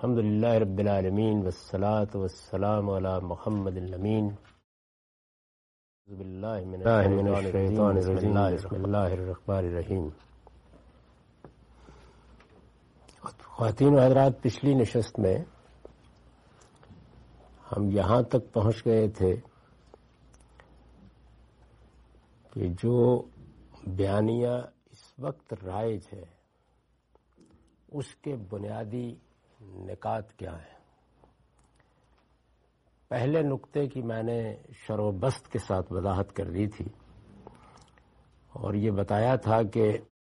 الحمد للہ رب العالمین والصلاة والسلام علی محمد الامین. اعوذ باللہ من الشیطان الرجیم. بسم اللہ الرحمن الرحیم. خواتین و حضرات، پچھلی نشست میں ہم یہاں تک پہنچ گئے تھے کہ جو بیانیہ اس وقت رائج ہے اس کے بنیادی نکات کیا ہیں. پہلے نقطے کی میں نے شرح و بسط کے ساتھ وضاحت کر دی تھی اور یہ بتایا تھا کہ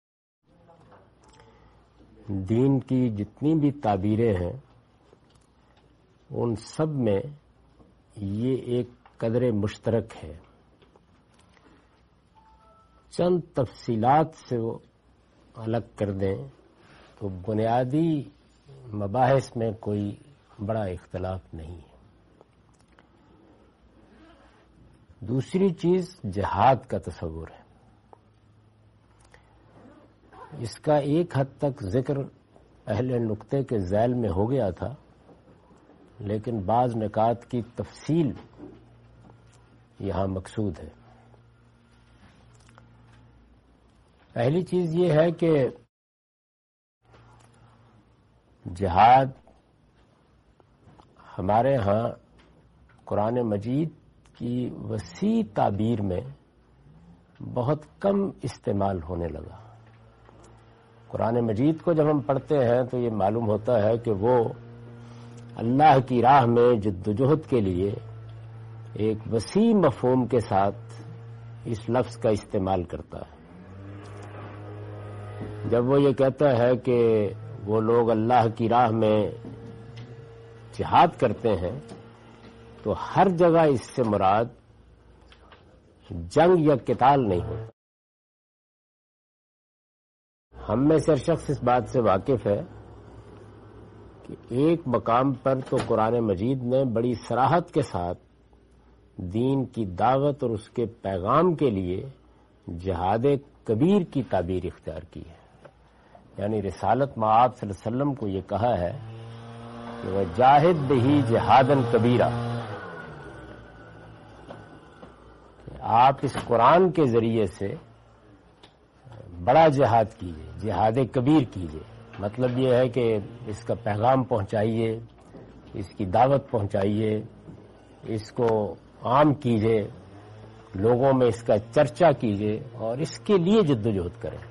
دین کی جتنی بھی تعبیریں ہیں ان سب میں یہ ایک قدر مشترک ہے. چند تفصیلات سے وہ الگ کر دیں تو بنیادی مباحث میں کوئی بڑا اختلاف نہیں ہے. دوسری چیز جہاد کا تصور ہے. اس کا ایک حد تک ذکر پہلے نقطے کے ذیل میں ہو گیا تھا، لیکن بعض نکات کی تفصیل یہاں مقصود ہے. پہلی چیز یہ ہے کہ جہاد ہمارے ہاں قرآن مجید کی وسیع تعبیر میں بہت کم استعمال ہونے لگا. قرآن مجید کو جب ہم پڑھتے ہیں تو یہ معلوم ہوتا ہے کہ وہ اللہ کی راہ میں جد و جہد کے لیے ایک وسیع مفہوم کے ساتھ اس لفظ کا استعمال کرتا ہے. جب وہ یہ کہتا ہے کہ وہ لوگ اللہ کی راہ میں جہاد کرتے ہیں تو ہر جگہ اس سے مراد جنگ یا قتال نہیں ہوتا. ہم میں سے ہر شخص اس بات سے واقف ہے کہ ایک مقام پر تو قرآن مجید نے بڑی صراحت کے ساتھ دین کی دعوت اور اس کے پیغام کے لیے جہاد کبیر کی تعبیر اختیار کی ہے. یعنی رسالت مآب صلی اللہ علیہ وسلم کو یہ کہا ہے کہ وہ جاہد بہی جہادن کبیرہ، آپ اس قرآن کے ذریعے سے بڑا جہاد کیجیے، جہاد کبیر کیجیے. مطلب یہ ہے کہ اس کا پیغام پہنچائیے، اس کی دعوت پہنچائیے، اس کو عام کیجیے، لوگوں میں اس کا چرچا کیجیے اور اس کے لیے جدوجہد کریں.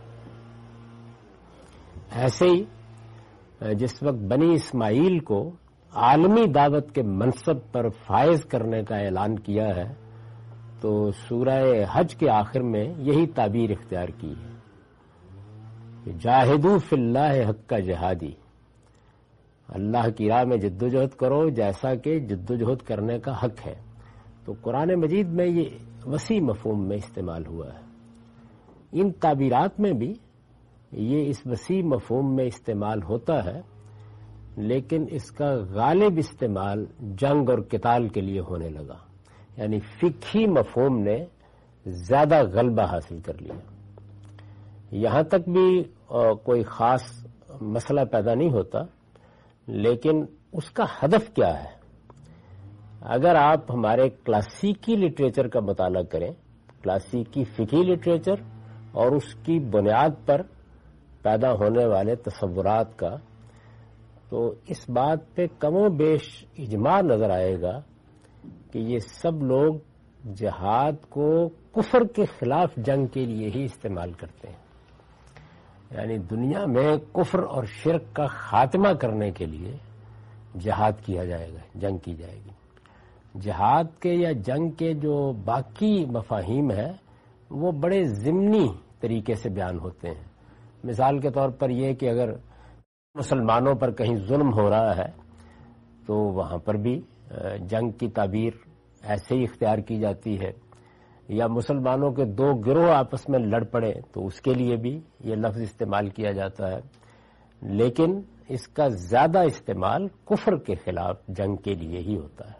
ایسے ہی جس وقت بنی اسماعیل کو عالمی دعوت کے منصب پر فائز کرنے کا اعلان کیا ہے تو سورہ حج کے آخر میں یہی تعبیر اختیار کی ہے کہ جاہدوا فی اللہ حق جہادی، اللہ کی راہ میں جدوجہد کرو جیسا کہ جدوجہد کرنے کا حق ہے. تو قرآن مجید میں یہ وسیع مفہوم میں استعمال ہوا ہے. ان تعبیرات میں بھی یہ اس وسیع مفہوم میں استعمال ہوتا ہے، لیکن اس کا غالب استعمال جنگ اور قتال کے لیے ہونے لگا. یعنی فقہی مفہوم نے زیادہ غلبہ حاصل کر لیا. یہاں تک بھی کوئی خاص مسئلہ پیدا نہیں ہوتا، لیکن اس کا ہدف کیا ہے. اگر آپ ہمارے کلاسیکی لٹریچر کا مطالعہ کریں، کلاسیکی فقہی لٹریچر اور اس کی بنیاد پر پیدا ہونے والے تصورات کا، تو اس بات پہ کم و بیش اجماع نظر آئے گا کہ یہ سب لوگ جہاد کو کفر کے خلاف جنگ کے لیے ہی استعمال کرتے ہیں. یعنی دنیا میں کفر اور شرک کا خاتمہ کرنے کے لیے جہاد کیا جائے گا، جنگ کی جائے گی. جہاد کے یا جنگ کے جو باقی مفاہیم ہیں وہ بڑے ضمنی طریقے سے بیان ہوتے ہیں. مثال کے طور پر یہ کہ اگر مسلمانوں پر کہیں ظلم ہو رہا ہے تو وہاں پر بھی جنگ کی تعبیر ایسے ہی اختیار کی جاتی ہے. یا مسلمانوں کے دو گروہ آپس میں لڑ پڑے تو اس کے لیے بھی یہ لفظ استعمال کیا جاتا ہے. لیکن اس کا زیادہ استعمال کفر کے خلاف جنگ کے لیے ہی ہوتا ہے.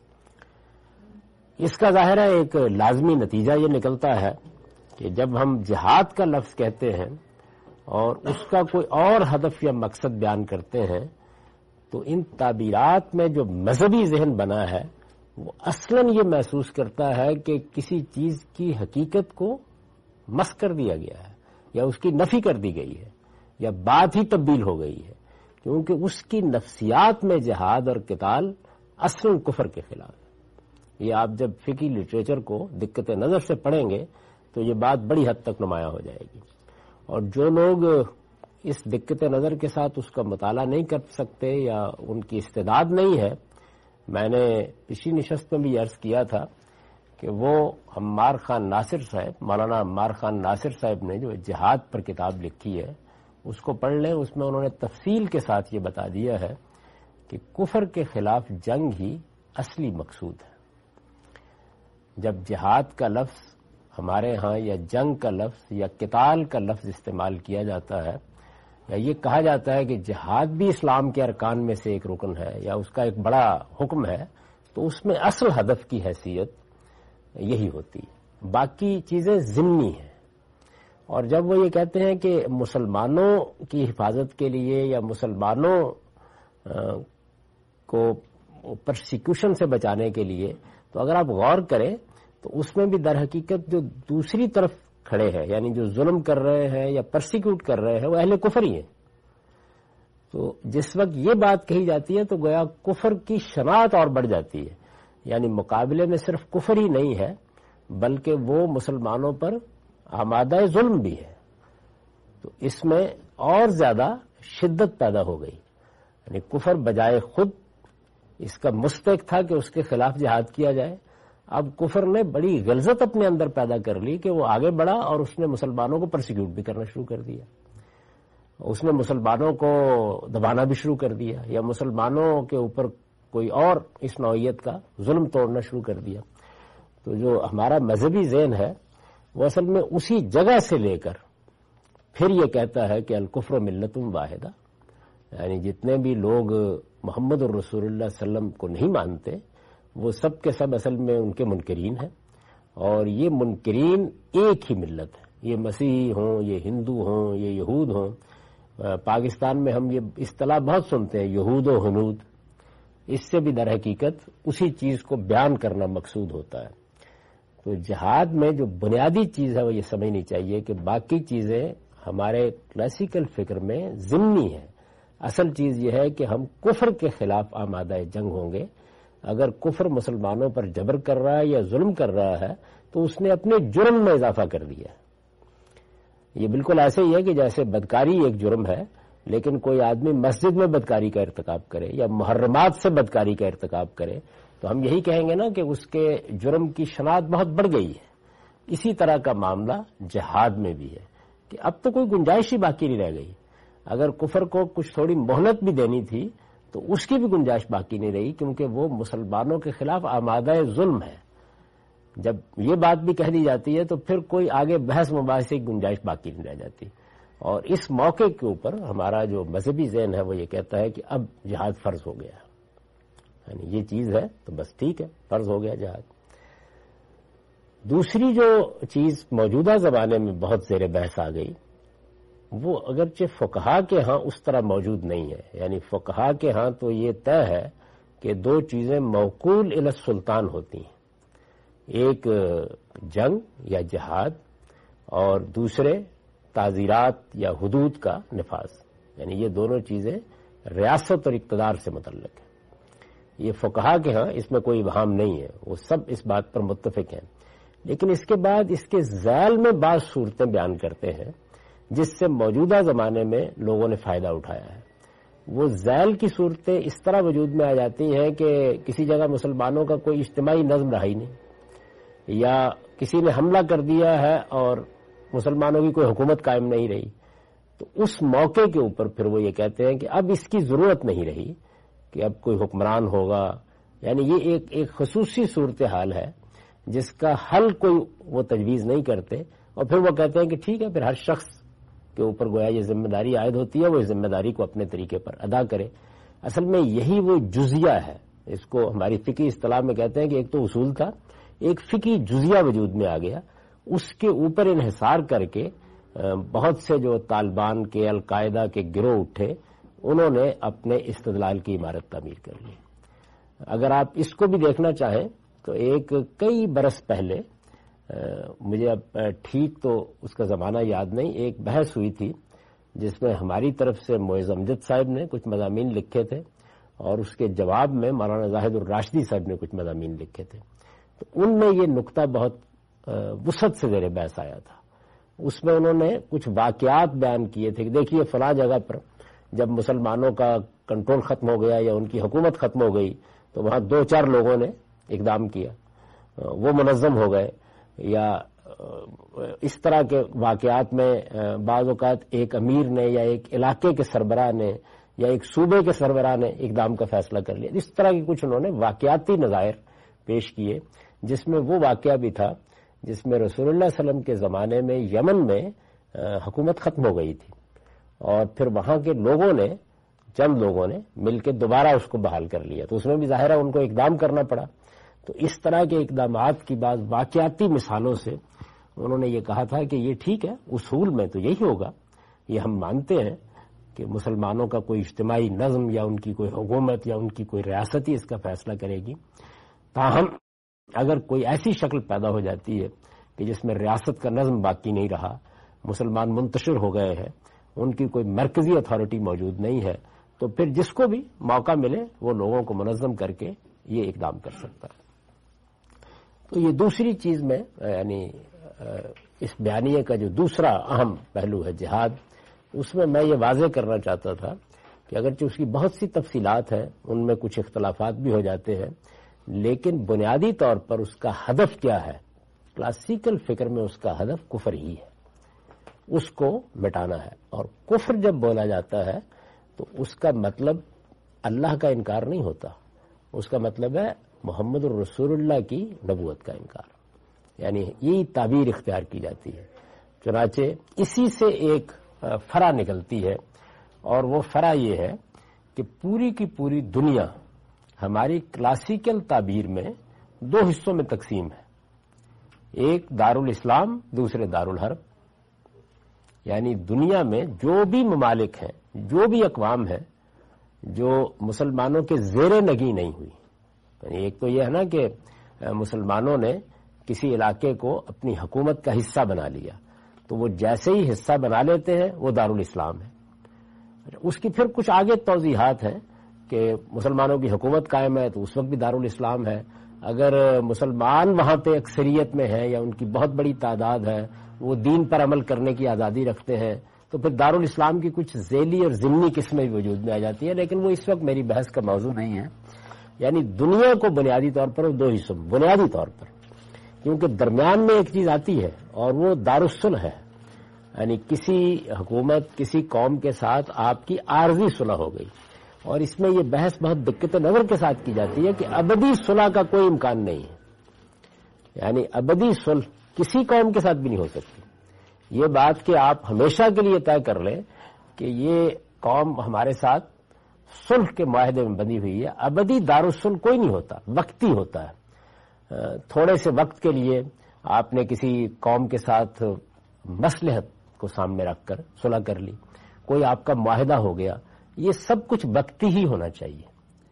اس کا ظاہر ہے ایک لازمی نتیجہ یہ نکلتا ہے کہ جب ہم جہاد کا لفظ کہتے ہیں اور اس کا کوئی اور ہدف یا مقصد بیان کرتے ہیں تو ان تعبیرات میں جو مذہبی ذہن بنا ہے وہ اصلاً یہ محسوس کرتا ہے کہ کسی چیز کی حقیقت کو مسخ کر دیا گیا ہے یا اس کی نفی کر دی گئی ہے یا بات ہی تبدیل ہو گئی ہے، کیونکہ اس کی نفسیات میں جہاد اور قتال اصلاً کفر کے خلاف ہے۔ یہ آپ جب فقہی لٹریچر کو دقت نظر سے پڑھیں گے تو یہ بات بڑی حد تک نمایاں ہو جائے گی، اور جو لوگ اس دقت نظر کے ساتھ اس کا مطالعہ نہیں کر سکتے یا ان کی استعداد نہیں ہے، میں نے پچھلی نشست میں بھی عرض کیا تھا کہ وہ عمار خان ناصر صاحب، مولانا عمار خان ناصر صاحب نے جو جہاد پر کتاب لکھی ہے اس کو پڑھ لیں۔ اس میں انہوں نے تفصیل کے ساتھ یہ بتا دیا ہے کہ کفر کے خلاف جنگ ہی اصلی مقصود ہے۔ جب جہاد کا لفظ ہمارے ہاں یا جنگ کا لفظ یا قتال کا لفظ استعمال کیا جاتا ہے یا یہ کہا جاتا ہے کہ جہاد بھی اسلام کے ارکان میں سے ایک رکن ہے یا اس کا ایک بڑا حکم ہے، تو اس میں اصل ہدف کی حیثیت یہی ہوتی ہے، باقی چیزیں ضمنی ہیں۔ اور جب وہ یہ کہتے ہیں کہ مسلمانوں کی حفاظت کے لیے یا مسلمانوں کو پرسیکیوشن سے بچانے کے لیے، تو اگر آپ غور کریں تو اس میں بھی در حقیقت جو دوسری طرف کھڑے ہیں، یعنی جو ظلم کر رہے ہیں یا پرسیکیوٹ کر رہے ہیں، وہ اہل کفر ہی ہیں۔ تو جس وقت یہ بات کہی جاتی ہے تو گویا کفر کی شناعت اور بڑھ جاتی ہے، یعنی مقابلے میں صرف کفر ہی نہیں ہے بلکہ وہ مسلمانوں پر آمادہ ظلم بھی ہے۔ تو اس میں اور زیادہ شدت پیدا ہو گئی، یعنی کفر بجائے خود اس کا مستحق تھا کہ اس کے خلاف جہاد کیا جائے، اب کفر نے بڑی غلظت اپنے اندر پیدا کر لی کہ وہ آگے بڑھا اور اس نے مسلمانوں کو پرسیکیوٹ بھی کرنا شروع کر دیا، اس نے مسلمانوں کو دبانا بھی شروع کر دیا یا مسلمانوں کے اوپر کوئی اور اس نوعیت کا ظلم توڑنا شروع کر دیا۔ تو جو ہمارا مذہبی ذہن ہے وہ اصل میں اسی جگہ سے لے کر پھر یہ کہتا ہے کہ الکفر ملت واحدہ، یعنی جتنے بھی لوگ محمد الرسول اللہ صلی اللہ علیہ وسلم کو نہیں مانتے وہ سب کے سب اصل میں ان کے منکرین ہیں، اور یہ منکرین ایک ہی ملت ہے، یہ مسیحی ہوں، یہ ہندو ہوں، یہ یہود ہوں۔ پاکستان میں ہم یہ اصطلاح بہت سنتے ہیں، یہود و ہنود، اس سے بھی در حقیقت اسی چیز کو بیان کرنا مقصود ہوتا ہے۔ تو جہاد میں جو بنیادی چیز ہے وہ یہ سمجھنی چاہیے کہ باقی چیزیں ہمارے کلاسیکل فکر میں ضمنی ہیں، اصل چیز یہ ہے کہ ہم کفر کے خلاف آمادہ جنگ ہوں گے۔ اگر کفر مسلمانوں پر جبر کر رہا ہے یا ظلم کر رہا ہے تو اس نے اپنے جرم میں اضافہ کر دیا ہے۔ یہ بالکل ایسے ہی ہے کہ جیسے بدکاری ایک جرم ہے، لیکن کوئی آدمی مسجد میں بدکاری کا ارتکاب کرے یا محرمات سے بدکاری کا ارتکاب کرے تو ہم یہی کہیں گے نا کہ اس کے جرم کی شناخت بہت بڑھ گئی ہے۔ اسی طرح کا معاملہ جہاد میں بھی ہے کہ اب تو کوئی گنجائش ہی باقی نہیں رہ گئی۔ اگر کفر کو کچھ تھوڑی مہلت بھی دینی تھی تو اس کی بھی گنجائش باقی نہیں رہی، کیونکہ وہ مسلمانوں کے خلاف آمادہ ظلم ہے۔ جب یہ بات بھی کہہ دی جاتی ہے تو پھر کوئی آگے بحث مباحثے کی گنجائش باقی نہیں رہ جاتی، اور اس موقع کے اوپر ہمارا جو مذہبی ذہن ہے وہ یہ کہتا ہے کہ اب جہاد فرض ہو گیا، یعنی یہ چیز ہے تو بس ٹھیک ہے، فرض ہو گیا جہاد۔ دوسری جو چیز موجودہ زمانے میں بہت زیر بحث آ گئی، وہ اگرچہ فقہا کے ہاں اس طرح موجود نہیں ہے، یعنی فقہا کے ہاں تو یہ طے ہے کہ دو چیزیں موکول الی السلطان ہوتی ہیں، ایک جنگ یا جہاد اور دوسرے تعزیرات یا حدود کا نفاذ، یعنی یہ دونوں چیزیں ریاست اور اقتدار سے متعلق ہیں۔ یہ فقہا کے ہاں اس میں کوئی ابہام نہیں ہے، وہ سب اس بات پر متفق ہیں، لیکن اس کے بعد اس کے ذیل میں بعض صورتیں بیان کرتے ہیں جس سے موجودہ زمانے میں لوگوں نے فائدہ اٹھایا ہے۔ وہ ذیل کی صورتیں اس طرح وجود میں آ جاتی ہیں کہ کسی جگہ مسلمانوں کا کوئی اجتماعی نظم رہا ہی نہیں، یا کسی نے حملہ کر دیا ہے اور مسلمانوں کی کوئی حکومت قائم نہیں رہی، تو اس موقع کے اوپر پھر وہ یہ کہتے ہیں کہ اب اس کی ضرورت نہیں رہی کہ اب کوئی حکمران ہوگا، یعنی یہ ایک خصوصی صورتحال ہے جس کا حل کوئی وہ تجویز نہیں کرتے، اور پھر وہ کہتے ہیں کہ ٹھیک ہے، پھر ہر شخص کے اوپر گویا یہ ذمہ داری عائد ہوتی ہے، وہ اس ذمہ داری کو اپنے طریقے پر ادا کرے۔ اصل میں یہی وہ جزیہ ہے، اس کو ہماری فقہی اصطلاح میں کہتے ہیں کہ ایک تو اصول تھا، ایک فقہی جزیہ وجود میں آ گیا، اس کے اوپر انحصار کر کے بہت سے جو طالبان کے، القاعدہ کے گروہ اٹھے انہوں نے اپنے استدلال کی عمارت تعمیر کر لی۔ اگر آپ اس کو بھی دیکھنا چاہیں تو ایک کئی برس پہلے، مجھے اب ٹھیک تو اس کا زمانہ یاد نہیں، ایک بحث ہوئی تھی جس میں ہماری طرف سے معز امجد صاحب نے کچھ مضامین لکھے تھے اور اس کے جواب میں مولانا زاہد الراشدی صاحب نے کچھ مضامین لکھے تھے۔ تو ان میں یہ نقطہ بہت وسعت سے زیر بحث آیا تھا۔ اس میں انہوں نے کچھ واقعات بیان کیے تھے کہ دیکھیے فلاں جگہ پر جب مسلمانوں کا کنٹرول ختم ہو گیا یا ان کی حکومت ختم ہو گئی تو وہاں 2-4 لوگوں نے اقدام کیا، وہ منظم ہو گئے، یا اس طرح کے واقعات میں بعض اوقات ایک امیر نے یا ایک علاقے کے سربراہ نے یا ایک صوبے کے سربراہ نے اقدام کا فیصلہ کر لیا۔ اس طرح کی کچھ انہوں نے واقعاتی نظائر پیش کیے، جس میں وہ واقعہ بھی تھا جس میں رسول اللہ صلی اللہ علیہ وسلم کے زمانے میں یمن میں حکومت ختم ہو گئی تھی اور پھر وہاں کے لوگوں نے، چند لوگوں نے مل کے دوبارہ اس کو بحال کر لیا، تو اس میں بھی ظاہر ہے ان کو اقدام کرنا پڑا۔ تو اس طرح کے اقدامات کی بعض واقعاتی مثالوں سے انہوں نے یہ کہا تھا کہ یہ ٹھیک ہے، اصول میں تو یہی ہوگا، یہ ہم مانتے ہیں کہ مسلمانوں کا کوئی اجتماعی نظم یا ان کی کوئی حکومت یا ان کی کوئی ریاست ہی اس کا فیصلہ کرے گی۔ تاہم اگر کوئی ایسی شکل پیدا ہو جاتی ہے کہ جس میں ریاست کا نظم باقی نہیں رہا، مسلمان منتشر ہو گئے ہیں، ان کی کوئی مرکزی اتھارٹی موجود نہیں ہے، تو پھر جس کو بھی موقع ملے وہ لوگوں کو منظم کر کے یہ اقدام کر سکتا ہے۔ تو یہ دوسری چیز میں، یعنی اس بیانیے کا جو دوسرا اہم پہلو ہے جہاد، اس میں یہ واضح کرنا چاہتا تھا کہ اگرچہ اس کی بہت سی تفصیلات ہیں، ان میں کچھ اختلافات بھی ہو جاتے ہیں، لیکن بنیادی طور پر اس کا ہدف کیا ہے؟ کلاسیکل فکر میں اس کا ہدف کفر ہی ہے، اس کو مٹانا ہے۔ اور کفر جب بولا جاتا ہے تو اس کا مطلب اللہ کا انکار نہیں ہوتا، اس کا مطلب ہے محمد الرسول اللہ کی نبوت کا انکار، یعنی یہی تعبیر اختیار کی جاتی ہے۔ چنانچہ اسی سے ایک فرع نکلتی ہے، اور وہ فرع یہ ہے کہ پوری کی پوری دنیا ہماری کلاسیکل تعبیر میں 2 حصوں میں تقسیم ہے، ایک دارالاسلام، دوسرے دارالحرب۔ یعنی دنیا میں جو بھی ممالک ہیں، جو بھی اقوام ہیں جو مسلمانوں کے زیر نگیں نہیں ہوئی، یعنی ایک تو یہ ہے نا کہ مسلمانوں نے کسی علاقے کو اپنی حکومت کا حصہ بنا لیا، تو وہ جیسے ہی حصہ بنا لیتے ہیں وہ دارالاسلام ہے۔ اس کی پھر کچھ آگے توضیحات ہیں کہ مسلمانوں کی حکومت قائم ہے تو اس وقت بھی دارالاسلام ہے، اگر مسلمان وہاں پہ اکثریت میں ہیں یا ان کی بہت بڑی تعداد ہے، وہ دین پر عمل کرنے کی آزادی رکھتے ہیں، تو پھر دارالاسلام کی کچھ ذیلی اور ضمنی قسمیں بھی وجود میں آ جاتی ہیں، لیکن وہ اس وقت میری بحث کا موضوع نہیں ہے۔ یعنی دنیا کو بنیادی طور پر 2 حصوں میں، بنیادی طور پر، کیونکہ درمیان میں ایک چیز آتی ہے اور وہ دارالصلح ہے، یعنی کسی حکومت، کسی قوم کے ساتھ آپ کی عارضی صلح ہو گئی، اور اس میں یہ بحث بہت دقت نظر کے ساتھ کی جاتی ہے کہ ابدی صلح کا کوئی امکان نہیں ہے، یعنی ابدی صلح کسی قوم کے ساتھ بھی نہیں ہو سکتی۔ یہ بات کہ آپ ہمیشہ کے لیے طے کر لیں کہ یہ قوم ہمارے ساتھ صلح کے معاہدے میں بندھی ہوئی ہے، ابدی دارالصلح کوئی نہیں ہوتا، وقتی ہوتا ہے۔ تھوڑے سے وقت کے لیے آپ نے کسی قوم کے ساتھ مصلحت کو سامنے رکھ کر صلح کر لی، کوئی آپ کا معاہدہ ہو گیا، یہ سب کچھ وقتی ہی ہونا چاہیے۔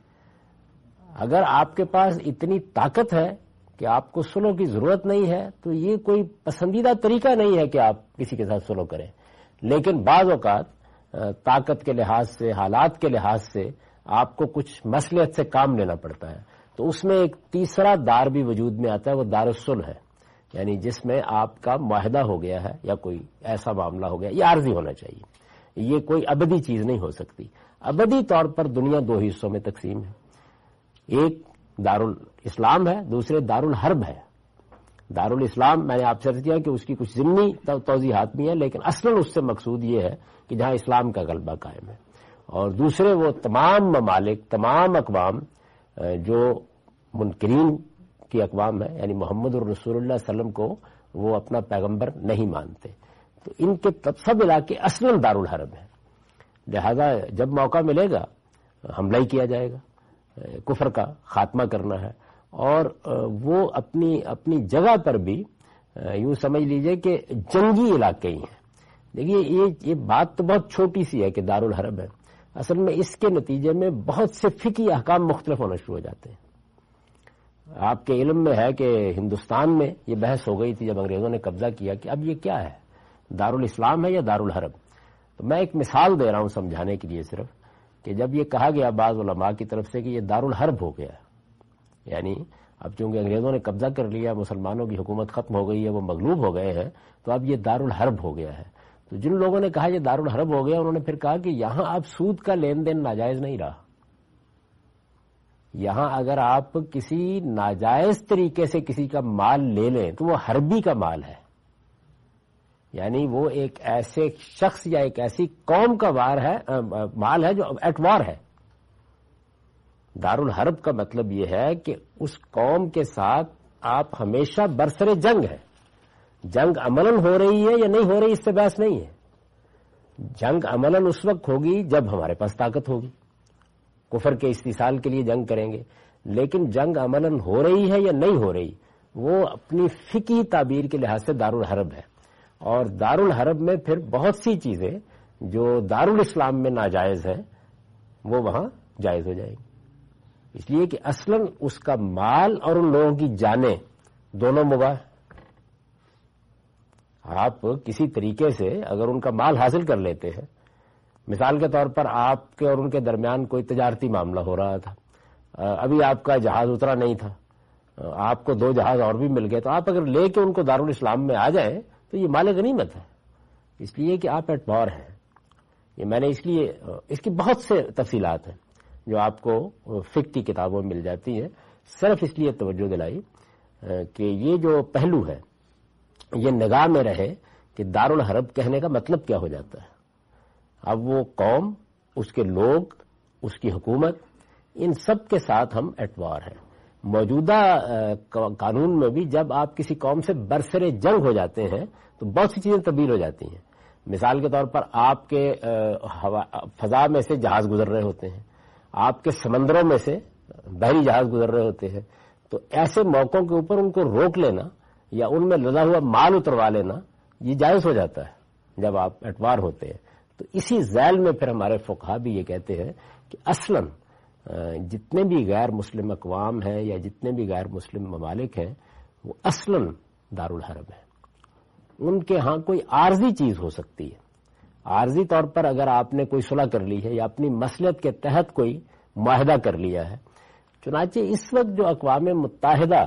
اگر آپ کے پاس اتنی طاقت ہے کہ آپ کو صلح کی ضرورت نہیں ہے تو یہ کوئی پسندیدہ طریقہ نہیں ہے کہ آپ کسی کے ساتھ صلح کریں، لیکن بعض اوقات طاقت کے لحاظ سے، حالات کے لحاظ سے آپ کو کچھ مصلحت سے کام لینا پڑتا ہے، تو اس میں ایک تیسرا دار بھی وجود میں آتا ہے، وہ دارالصلح ہے، یعنی جس میں آپ کا معاہدہ ہو گیا ہے یا کوئی ایسا معاملہ ہو گیا، یہ عارضی ہونا چاہیے، یہ کوئی ابدی چیز نہیں ہو سکتی۔ ابدی طور پر دنیا 2 حصوں میں تقسیم ہے، ایک دارالاسلام ہے، دوسرے دارالحرب ہے۔ دارالاسلام میں نے آپ سے عرض کیا کہ اس کی کچھ ضمنی توضیحات بھی ہیں، لیکن اصلاً اس سے مقصود یہ ہے کہ جہاں اسلام کا غلبہ قائم ہے، اور دوسرے وہ تمام ممالک، تمام اقوام جو منکرین کی اقوام ہے، یعنی محمد الرسول اللہ صلی اللہ علیہ وسلم کو وہ اپنا پیغمبر نہیں مانتے، تو ان کے سب علاقے اصلاً دارالحرب ہیں، لہذا جب موقع ملے گا حملہ ہی کیا جائے گا، کفر کا خاتمہ کرنا ہے، اور وہ اپنی جگہ پر بھی یوں سمجھ لیجئے کہ جنگی علاقے ہی ہیں۔ دیکھیے یہ بات تو بہت چھوٹی سی ہے کہ دارالحرب ہے، اصل میں اس کے نتیجے میں بہت سے فقہی احکام مختلف ہونا شروع ہو جاتے ہیں. آپ کے علم میں ہے کہ ہندوستان میں یہ بحث ہو گئی تھی جب انگریزوں نے قبضہ کیا کہ اب یہ کیا ہے, دارالاسلام ہے یا دارالحرب. تو میں ایک مثال دے رہا ہوں سمجھانے کے لیے صرف, کہ جب یہ کہا گیا بعض علماء کی طرف سے کہ یہ دارالحرب ہو گیا, یعنی اب چونکہ انگریزوں نے قبضہ کر لیا, مسلمانوں کی حکومت ختم ہو گئی ہے, وہ مغلوب ہو گئے ہیں, تو اب یہ دارالحرب ہو گیا ہے. تو جن لوگوں نے کہا یہ دارالحرب ہو گیا, انہوں نے پھر کہا کہ یہاں اب سود کا لین دین ناجائز نہیں رہا. یہاں اگر آپ کسی ناجائز طریقے سے کسی کا مال لے لیں تو وہ حربی کا مال ہے, یعنی وہ ایک ایسے شخص یا ایک ایسی قوم کا مال ہے جو ایٹ وار ہے. دارالحرب کا مطلب یہ ہے کہ اس قوم کے ساتھ آپ ہمیشہ برسر جنگ ہے. جنگ عملاً ہو رہی ہے یا نہیں ہو رہی اس سے بحث نہیں ہے. جنگ عملاً اس وقت ہوگی جب ہمارے پاس طاقت ہوگی, کفر کے استحصال کے لیے جنگ کریں گے. لیکن جنگ عملاً ہو رہی ہے یا نہیں ہو رہی, وہ اپنی فقہی تعبیر کے لحاظ سے دارالحرب ہے. اور دارالحرب میں پھر بہت سی چیزیں جو دارالاسلام میں ناجائز ہیں وہ وہاں جائز ہو جائیں گی, اس لیے کہ اصلاً اس کا مال اور ان لوگوں کی جانیں دونوں مباح. آپ کسی طریقے سے اگر ان کا مال حاصل کر لیتے ہیں, مثال کے طور پر آپ کے اور ان کے درمیان کوئی تجارتی معاملہ ہو رہا تھا, ابھی آپ کا جہاز اترا نہیں تھا, آپ کو 2 جہاز اور بھی مل گئے, تو آپ اگر لے کے ان کو دارالاسلام میں آ جائیں تو یہ مال غنیمت ہے, اس لیے کہ آپ ایٹ وار ہیں. یہ میں نے اس کی بہت سے تفصیلات ہیں جو آپ کو فقہ کی کتابوں میں مل جاتی ہیں, صرف اس لیے توجہ دلائی کہ یہ جو پہلو ہے یہ نگاہ میں رہے کہ دارالحرب کہنے کا مطلب کیا ہو جاتا ہے. اب وہ قوم, اس کے لوگ, اس کی حکومت, ان سب کے ساتھ ہم ایٹ وار ہیں. موجودہ قانون میں بھی جب آپ کسی قوم سے برسر جنگ ہو جاتے ہیں تو بہت سی چیزیں تبدیل ہو جاتی ہیں. مثال کے طور پر آپ کے فضا میں سے جہاز گزر رہے ہوتے ہیں, آپ کے سمندروں میں سے بحری جہاز گزر رہے ہوتے ہیں, تو ایسے موقعوں کے اوپر ان کو روک لینا یا ان میں لدا ہوا مال اتروا لینا یہ جائز ہو جاتا ہے جب آپ ایٹ وار ہوتے ہیں. تو اسی ذیل میں پھر ہمارے فقہا بھی یہ کہتے ہیں کہ اصلاً جتنے بھی غیر مسلم اقوام ہیں یا جتنے بھی غیر مسلم ممالک ہیں وہ اصلاً دارالحرب ہیں. ان کے ہاں کوئی عارضی چیز ہو سکتی ہے, عارضی طور پر اگر آپ نے کوئی صلح کر لی ہے یا اپنی مصلحت کے تحت کوئی معاہدہ کر لیا ہے. چنانچہ اس وقت جو اقوام متحدہ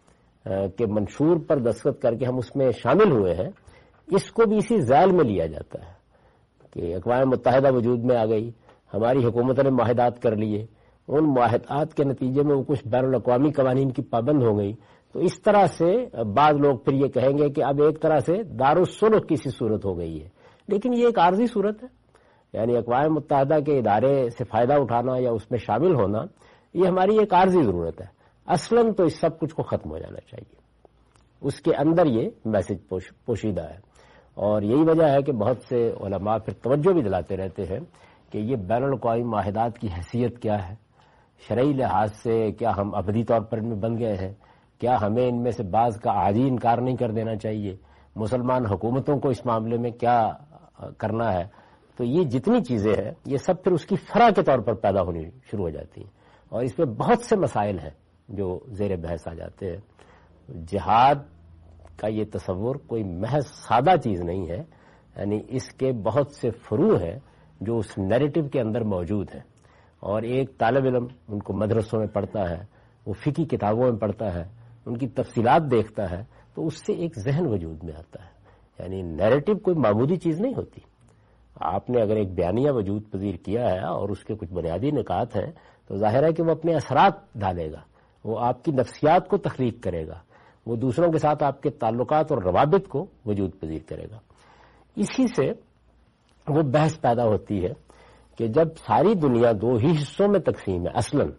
کے منشور پر دستخط کر کے ہم اس میں شامل ہوئے ہیں, اس کو بھی اسی ذیل میں لیا جاتا ہے کہ اقوام متحدہ وجود میں آ گئی, ہماری حکومت نے معاہدات کر لیے, ان معاہدات کے نتیجے میں وہ کچھ بین الاقوامی قوانین کی پابند ہو گئی. تو اس طرح سے بعض لوگ پھر یہ کہیں گے کہ اب ایک طرح سے دارالصلح کی سی صورت ہو گئی ہے, لیکن یہ ایک عارضی صورت ہے. یعنی اقوام متحدہ کے ادارے سے فائدہ اٹھانا یا اس میں شامل ہونا یہ ہماری ایک عارضی ضرورت ہے. اصلاً تو اس سب کچھ کو ختم ہو جانا چاہیے, اس کے اندر یہ میسج پوشیدہ ہے. اور یہی وجہ ہے کہ بہت سے علماء پھر توجہ بھی دلاتے رہتے ہیں کہ یہ بین الاقوامی معاہدات کی حیثیت کیا ہے, شرعی لحاظ سے کیا ہم ابدی طور پر ان میں بن گئے ہیں, کیا ہمیں ان میں سے بعض کا عارضی انکار نہیں کر دینا چاہیے, مسلمان حکومتوں کو اس معاملے میں کیا کرنا ہے. تو یہ جتنی چیزیں ہیں یہ سب پھر اس کی فرع کے طور پر پیدا ہونی شروع ہو جاتی ہیں, اور اس میں بہت سے مسائل ہیں جو زیر بحث آ جاتے ہیں. جہاد کا یہ تصور کوئی محض سادہ چیز نہیں ہے, یعنی اس کے بہت سے فروع ہیں جو اس نیریٹو کے اندر موجود ہیں. اور ایک طالب علم ان کو مدرسوں میں پڑھتا ہے, وہ فقہی کتابوں میں پڑھتا ہے, ان کی تفصیلات دیکھتا ہے, تو اس سے ایک ذہن وجود میں آتا ہے. یعنی نیریٹو کوئی معمولی چیز نہیں ہوتی. آپ نے اگر ایک بیانیہ وجود پذیر کیا ہے اور اس کے کچھ بنیادی نکات ہیں تو ظاہر ہے کہ وہ اپنے اثرات ڈالے گا, وہ آپ کی نفسیات کو تخلیق کرے گا, وہ دوسروں کے ساتھ آپ کے تعلقات اور روابط کو وجود پذیر کرے گا. اسی سے وہ بحث پیدا ہوتی ہے کہ جب ساری دنیا 2 ہی حصوں میں تقسیم ہے اصلاً,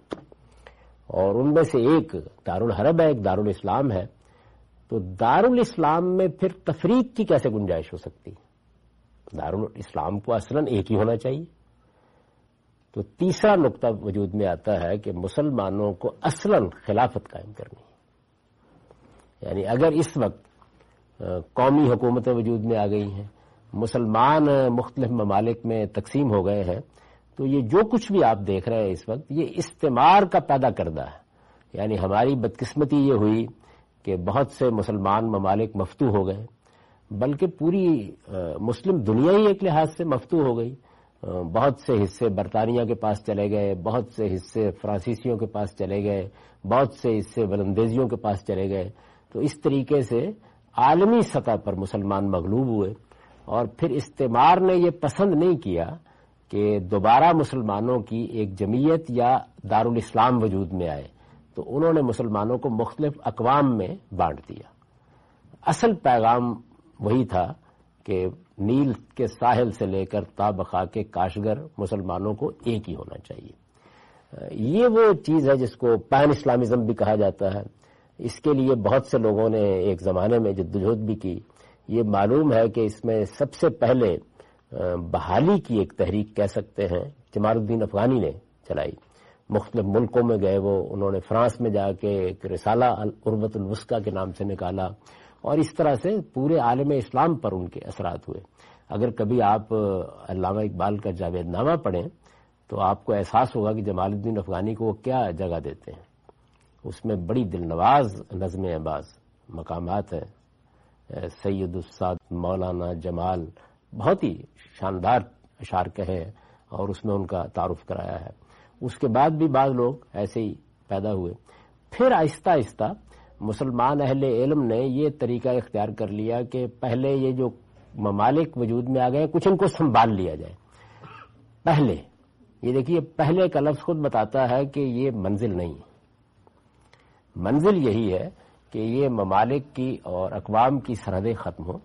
اور ان میں سے ایک دارالحرب ہے, ایک دارالاسلام ہے, تو دارالاسلام میں پھر تفریق کی کیسے گنجائش ہو سکتی ہے؟ دارالاسلام کو اصلاً ایک ہی ہونا چاہیے. تو تیسرا نقطہ وجود میں آتا ہے کہ مسلمانوں کو اصلاً خلافت قائم کرنی ہے. یعنی اگر اس وقت قومی حکومتیں وجود میں آ گئی ہیں, مسلمان مختلف ممالک میں تقسیم ہو گئے ہیں, تو یہ جو کچھ بھی آپ دیکھ رہے ہیں اس وقت یہ استعمار کا پیدا کردہ ہے. یعنی ہماری بدقسمتی یہ ہوئی کہ بہت سے مسلمان ممالک مفتوح ہو گئے، بلکہ پوری مسلم دنیا ہی ایک لحاظ سے مفتوح ہو گئی. بہت سے حصے برطانیہ کے پاس چلے گئے، بہت سے حصے فرانسیسیوں کے پاس چلے گئے، بہت سے حصے ولندیزیوں کے پاس چلے گئے. تو اس طریقے سے عالمی سطح پر مسلمان مغلوب ہوئے، اور پھر استعمار نے یہ پسند نہیں کیا کہ دوبارہ مسلمانوں کی ایک جمعیت یا دارالاسلام وجود میں آئے، تو انہوں نے مسلمانوں کو مختلف اقوام میں بانٹ دیا. اصل پیغام وہی تھا کہ نیل کے ساحل سے لے کر تا بقا کے کاشگر مسلمانوں کو ایک ہی ہونا چاہیے. یہ وہ چیز ہے جس کو پین اسلامزم بھی کہا جاتا ہے. اس کے لیے بہت سے لوگوں نے ایک زمانے میں جدوجہد بھی کی. یہ معلوم ہے کہ اس میں سب سے پہلے بحالی کی ایک تحریک کہہ سکتے ہیں جمال الدین افغانی نے چلائی. مختلف ملکوں میں گئے، انہوں نے فرانس میں جا کے ایک رسالہ العروۃ الوثقیٰ کے نام سے نکالا، اور اس طرح سے پورے عالم اسلام پر ان کے اثرات ہوئے. اگر کبھی آپ علامہ اقبال کا جاوید نامہ پڑھیں تو آپ کو احساس ہوگا کہ جمال الدین افغانی کو وہ کیا جگہ دیتے ہیں. اس میں بڑی دل نواز نظمیں ہیں، بعض مقامات ہیں، سید الساد مولانا جمال، بہت ہی شاندار اشعار کہے ہیں اور اس میں ان کا تعارف کرایا ہے. اس کے بعد بھی بعض لوگ ایسے ہی پیدا ہوئے. پھر آہستہ آہستہ مسلمان اہل علم نے یہ طریقہ اختیار کر لیا کہ پہلے یہ جو ممالک وجود میں آ گئے کچھ ان کو سنبھال لیا جائے. پہلے یہ دیکھیے، پہلے کا لفظ خود بتاتا ہے کہ یہ منزل نہیں ہے. منزل یہی ہے کہ یہ ممالک کی اور اقوام کی سرحدیں ختم ہوں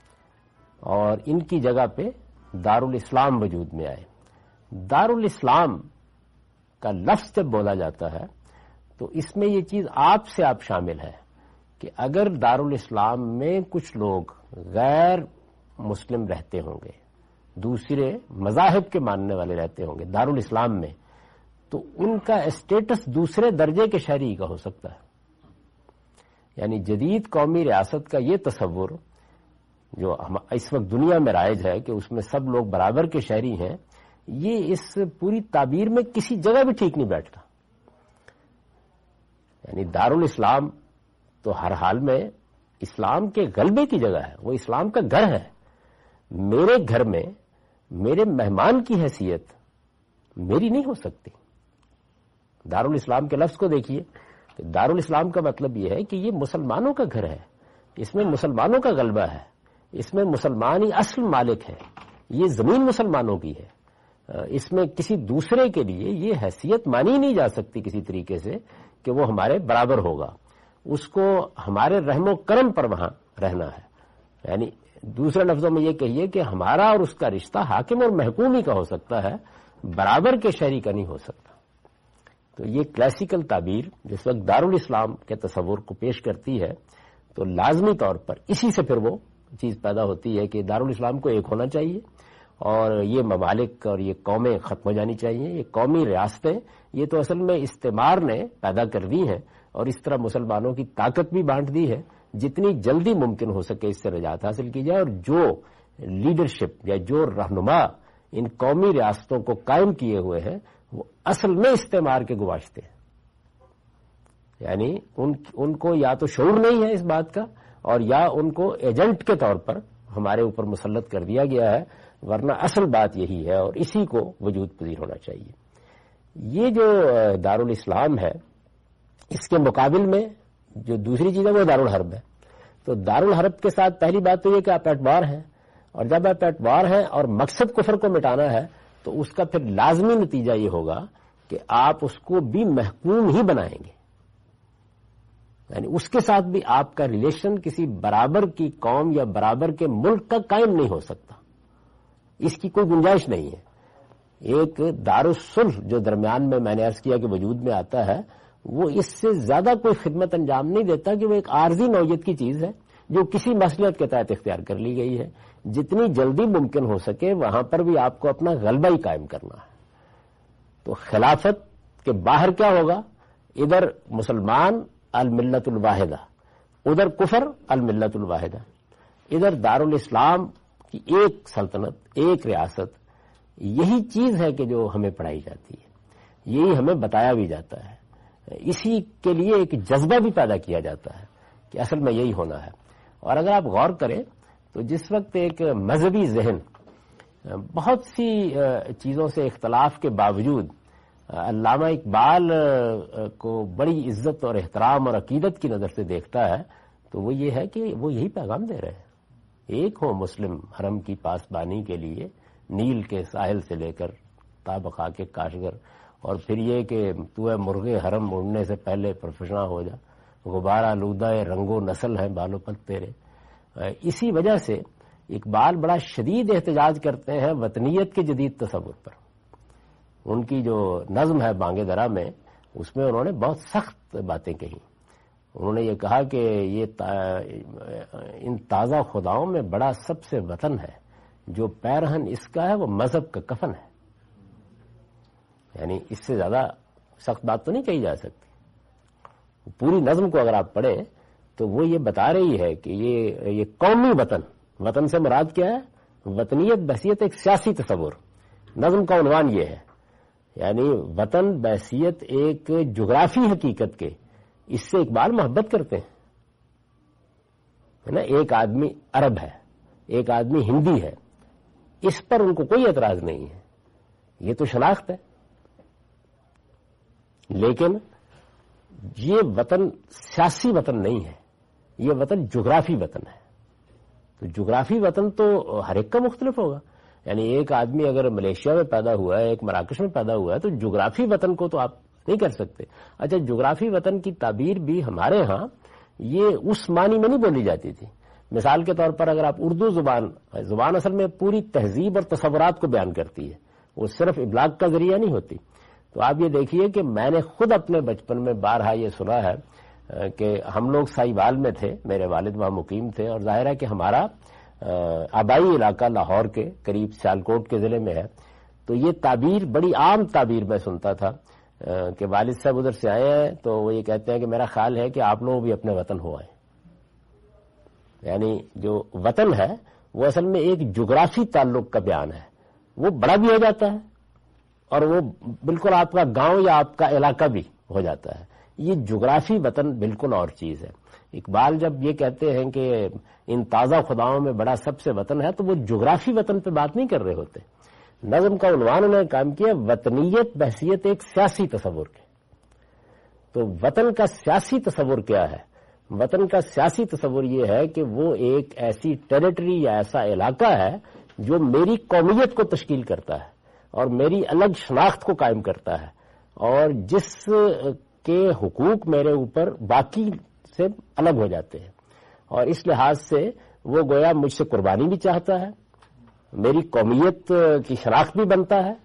اور ان کی جگہ پہ دارالاسلام وجود میں آئے. دارالاسلام کا لفظ جب بولا جاتا ہے تو اس میں یہ چیز آپ سے آپ شامل ہے کہ اگر دارالاسلام میں کچھ لوگ غیر مسلم رہتے ہوں گے، دوسرے مذاہب کے ماننے والے رہتے ہوں گے دارالاسلام میں، تو ان کا اسٹیٹس دوسرے درجے کے شہری کا ہو سکتا ہے. یعنی جدید قومی ریاست کا یہ تصور جو اس وقت دنیا میں رائج ہے کہ اس میں سب لوگ برابر کے شہری ہیں، یہ اس پوری تعبیر میں کسی جگہ بھی ٹھیک نہیں بیٹھتا. یعنی دارالاسلام تو ہر حال میں اسلام کے غلبے کی جگہ ہے، وہ اسلام کا گھر ہے. میرے گھر میں میرے مہمان کی حیثیت میری نہیں ہو سکتی. دارالاسلام کے لفظ کو دیکھیے، دارالاسلام کا مطلب یہ ہے کہ یہ مسلمانوں کا گھر ہے، اس میں مسلمانوں کا غلبہ ہے، اس میں مسلمان ہی اصل مالک ہے، یہ زمین مسلمانوں کی ہے. اس میں کسی دوسرے کے لیے یہ حیثیت مانی نہیں جا سکتی کسی طریقے سے کہ وہ ہمارے برابر ہوگا. اس کو ہمارے رحم و کرم پر وہاں رہنا ہے. یعنی دوسرے لفظوں میں یہ کہیے کہ ہمارا اور اس کا رشتہ حاکم اور محکوم ہی کا ہو سکتا ہے، برابر کے شہری کا نہیں ہو سکتا. تو یہ کلاسیکل تعبیر جس وقت دارالاسلام کے تصور کو پیش کرتی ہے تو لازمی طور پر اسی سے پھر وہ چیز پیدا ہوتی ہے کہ دارالاسلام کو ایک ہونا چاہیے اور یہ ممالک اور یہ قومیں ختم ہو جانی چاہیے. یہ قومی ریاستیں یہ تو اصل میں استعمار نے پیدا کر دی ہیں اور اس طرح مسلمانوں کی طاقت بھی بانٹ دی ہے. جتنی جلدی ممکن ہو سکے اس سے نجات حاصل کی جائے اور جو لیڈرشپ یا جو رہنما ان قومی ریاستوں کو قائم کیے ہوئے ہیں وہ اصل میں استعمار کے گواشتے ہیں. یعنی ان کو یا تو شعور نہیں ہے اس بات کا اور یا ان کو ایجنٹ کے طور پر ہمارے اوپر مسلط کر دیا گیا ہے، ورنہ اصل بات یہی ہے اور اسی کو وجود پذیر ہونا چاہیے. یہ جو دارالاسلام ہے اس کے مقابل میں جو دوسری چیز ہے وہ دارالحرب ہے. تو دارالحرب کے ساتھ پہلی بات تو یہ کہ آپ ایٹ وار ہیں، اور جب آپ ایٹ وار ہیں اور مقصد کفر کو مٹانا ہے تو اس کا پھر لازمی نتیجہ یہ ہوگا کہ آپ اس کو بھی محکوم ہی بنائیں گے. یعنی اس کے ساتھ بھی آپ کا ریلیشن کسی برابر کی قوم یا برابر کے ملک کا قائم نہیں ہو سکتا، اس کی کوئی گنجائش نہیں ہے. ایک دارالصلح جو درمیان میں نے عرض کیا کہ وجود میں آتا ہے وہ اس سے زیادہ کوئی خدمت انجام نہیں دیتا کہ وہ ایک عارضی نوعیت کی چیز ہے جو کسی مصلحت کے تحت اختیار کر لی گئی ہے. جتنی جلدی ممکن ہو سکے وہاں پر بھی آپ کو اپنا غلبہ ہی قائم کرنا ہے. تو خلافت کے باہر کیا ہوگا؟ ادھر مسلمان الملت الواحدہ، ادھر کفر الملت الواحدہ، ادھر دارالاسلام کی ایک سلطنت، ایک ریاست، یہی چیز ہے کہ جو ہمیں پڑھائی جاتی ہے، یہی ہمیں بتایا بھی جاتا ہے، اسی کے لیے ایک جذبہ بھی پیدا کیا جاتا ہے کہ اصل میں یہی ہونا ہے۔ اور اگر آپ غور کریں تو جس وقت ایک مذہبی ذہن بہت سی چیزوں سے اختلاف کے باوجود علامہ اقبال کو بڑی عزت اور احترام اور عقیدت کی نظر سے دیکھتا ہے، تو وہ یہ ہے کہ وہ یہی پیغام دے رہے ہیں، ایک ہو مسلم حرم کی پاسبانی کے لیے، نیل کے ساحل سے لے کر تابقا کے کاشگر، اور پھر یہ کہ تو ہے مرغ حرم اڑنے سے پہلے پرفشاں ہو جا، غبار آلودہ رنگ و نسل ہے بالو پت تیرے۔ اسی وجہ سے اقبال بڑا شدید احتجاج کرتے ہیں وطنیت کے جدید تصور پر۔ ان کی جو نظم ہے بانگ درا میں، اس میں انہوں نے بہت سخت باتیں کہی۔ انہوں نے یہ کہا کہ یہ ان تازہ خداؤں میں بڑا سب سے وطن ہے، جو پیرہن اس کا ہے وہ مذہب کا کفن ہے۔ یعنی اس سے زیادہ سخت بات تو نہیں کہی جا سکتی۔ پوری نظم کو اگر آپ پڑھیں تو وہ یہ بتا رہی ہے کہ یہ قومی وطن سے مراد کیا ہے؟ وطنیت بحثیت ایک سیاسی تصور۔ نظم کا عنوان یہ ہے، یعنی وطن بحثیت ایک جغرافی حقیقت کے، اس سے اقبال محبت کرتے ہیں نا۔ ایک آدمی عرب ہے، ایک آدمی ہندی ہے، اس پر ان کو کوئی اعتراض نہیں ہے، یہ تو شناخت ہے۔ لیکن یہ وطن سیاسی وطن نہیں ہے، یہ وطن جغرافی وطن ہے۔ تو جغرافی وطن تو ہر ایک کا مختلف ہوگا۔ یعنی ایک آدمی اگر ملیشیا میں پیدا ہوا ہے، ایک مراکش میں پیدا ہوا ہے، تو جغرافی وطن کو تو آپ نہیں کر سکتے۔ اچھا، جغرافی وطن کی تعبیر بھی ہمارے ہاں یہ اس معنی میں نہیں بولی جاتی تھی۔ مثال کے طور پر اگر آپ اردو زبان اصل میں پوری تہذیب اور تصورات کو بیان کرتی ہے، وہ صرف ابلاغ کا ذریعہ نہیں ہوتی۔ تو آپ یہ دیکھیے کہ میں نے خود اپنے بچپن میں بارہا یہ سنا ہے کہ ہم لوگ سائیوال میں تھے، میرے والد وہاں مقیم تھے، اور ظاہر ہے کہ ہمارا آبائی علاقہ لاہور کے قریب سیالکوٹ کے ضلع میں ہے۔ تو یہ تعبیر بڑی عام تعبیر میں سنتا تھا کہ والد صاحب ادھر سے آئے ہیں تو وہ یہ کہتے ہیں کہ میرا خیال ہے کہ آپ لوگ بھی اپنے وطن ہو آئیں۔ یعنی جو وطن ہے وہ اصل میں ایک جغرافی تعلق کا بیان ہے، وہ بڑا بھی ہو جاتا ہے اور وہ بالکل آپ کا گاؤں یا آپ کا علاقہ بھی ہو جاتا ہے۔ یہ جغرافی وطن بالکل اور چیز ہے۔ اقبال جب یہ کہتے ہیں کہ ان تازہ خداؤں میں بڑا سب سے وطن ہے، تو وہ جغرافی وطن پہ بات نہیں کر رہے ہوتے۔ نظم کا عنوان انہوں نے کام کیا وطنیت بحثیت ایک سیاسی تصور کے۔ تو وطن کا سیاسی تصور کیا ہے؟ وطن کا سیاسی تصور یہ ہے کہ وہ ایک ایسی ٹیریٹری یا ایسا علاقہ ہے جو میری قومیت کو تشکیل کرتا ہے اور میری الگ شناخت کو قائم کرتا ہے، اور جس کے حقوق میرے اوپر باقی سے الگ ہو جاتے ہیں، اور اس لحاظ سے وہ گویا مجھ سے قربانی بھی چاہتا ہے، میری قومیت کی شناخت بھی بنتا ہے،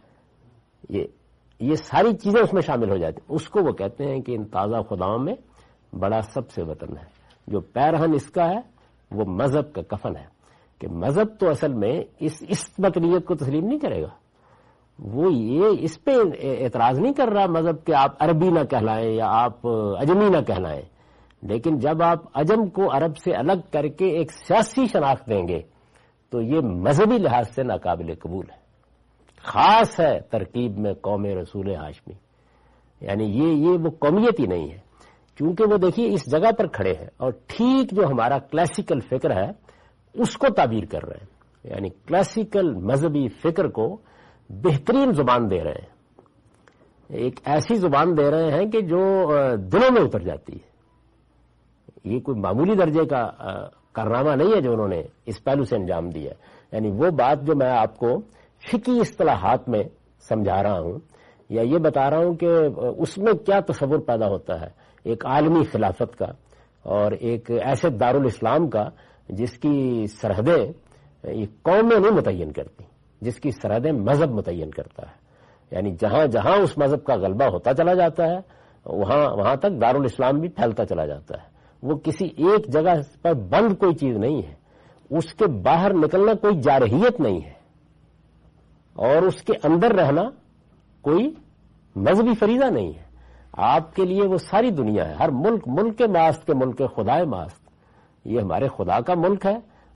یہ ساری چیزیں اس میں شامل ہو جاتی ہیں۔ اس کو وہ کہتے ہیں کہ ان تازہ خداؤں میں بڑا سب سے وطن ہے، جو پیرہن اس کا ہے وہ مذہب کا کفن ہے۔ کہ مذہب تو اصل میں اس وطنیت کو تسلیم نہیں کرے گا، وہ یہ اس پہ اعتراض نہیں کر رہا مذہب کہ آپ عربی نہ کہلائیں یا آپ عجمی نہ کہلائیں، لیکن جب آپ عجم کو عرب سے الگ کر کے ایک سیاسی شناخت دیں گے تو یہ مذہبی لحاظ سے ناقابل قبول ہے، خاص ہے ترکیب میں قوم رسول ہاشمی۔ یعنی یہ وہ قومیت ہی نہیں ہے، کیونکہ وہ دیکھیے اس جگہ پر کھڑے ہیں اور ٹھیک جو ہمارا کلاسیکل فکر ہے اس کو تعبیر کر رہے ہیں، یعنی کلاسیکل مذہبی فکر کو بہترین زبان دے رہے ہیں، ایک ایسی زبان دے رہے ہیں کہ جو دلوں میں اتر جاتی ہے۔ یہ کوئی معمولی درجے کا کارنامہ نہیں ہے جو انہوں نے اس پہلو سے انجام دیا ہے۔ یعنی وہ بات جو میں آپ کو فقہی اصطلاحات میں سمجھا رہا ہوں یا یہ بتا رہا ہوں کہ اس میں کیا تصور پیدا ہوتا ہے ایک عالمی خلافت کا اور ایک ایسے دارالاسلام کا جس کی سرحدیں یہ قومیں نہیں متعین کرتی، جس کی سرحدیں مذہب متعین کرتا ہے۔ یعنی جہاں جہاں اس مذہب کا غلبہ ہوتا چلا جاتا ہے وہاں تک دارالاسلام بھی پھیلتا چلا جاتا ہے۔ وہ کسی ایک جگہ پر بند کوئی چیز نہیں ہے، اس کے باہر نکلنا کوئی جارحیت نہیں ہے، اور اس کے اندر رہنا کوئی مذہبی فریضہ نہیں ہے۔ آپ کے لیے وہ ساری دنیا ہے، ہر ملک کے ماست کے ملک خدائے ماست، یہ ہمارے خدا کا ملک ہے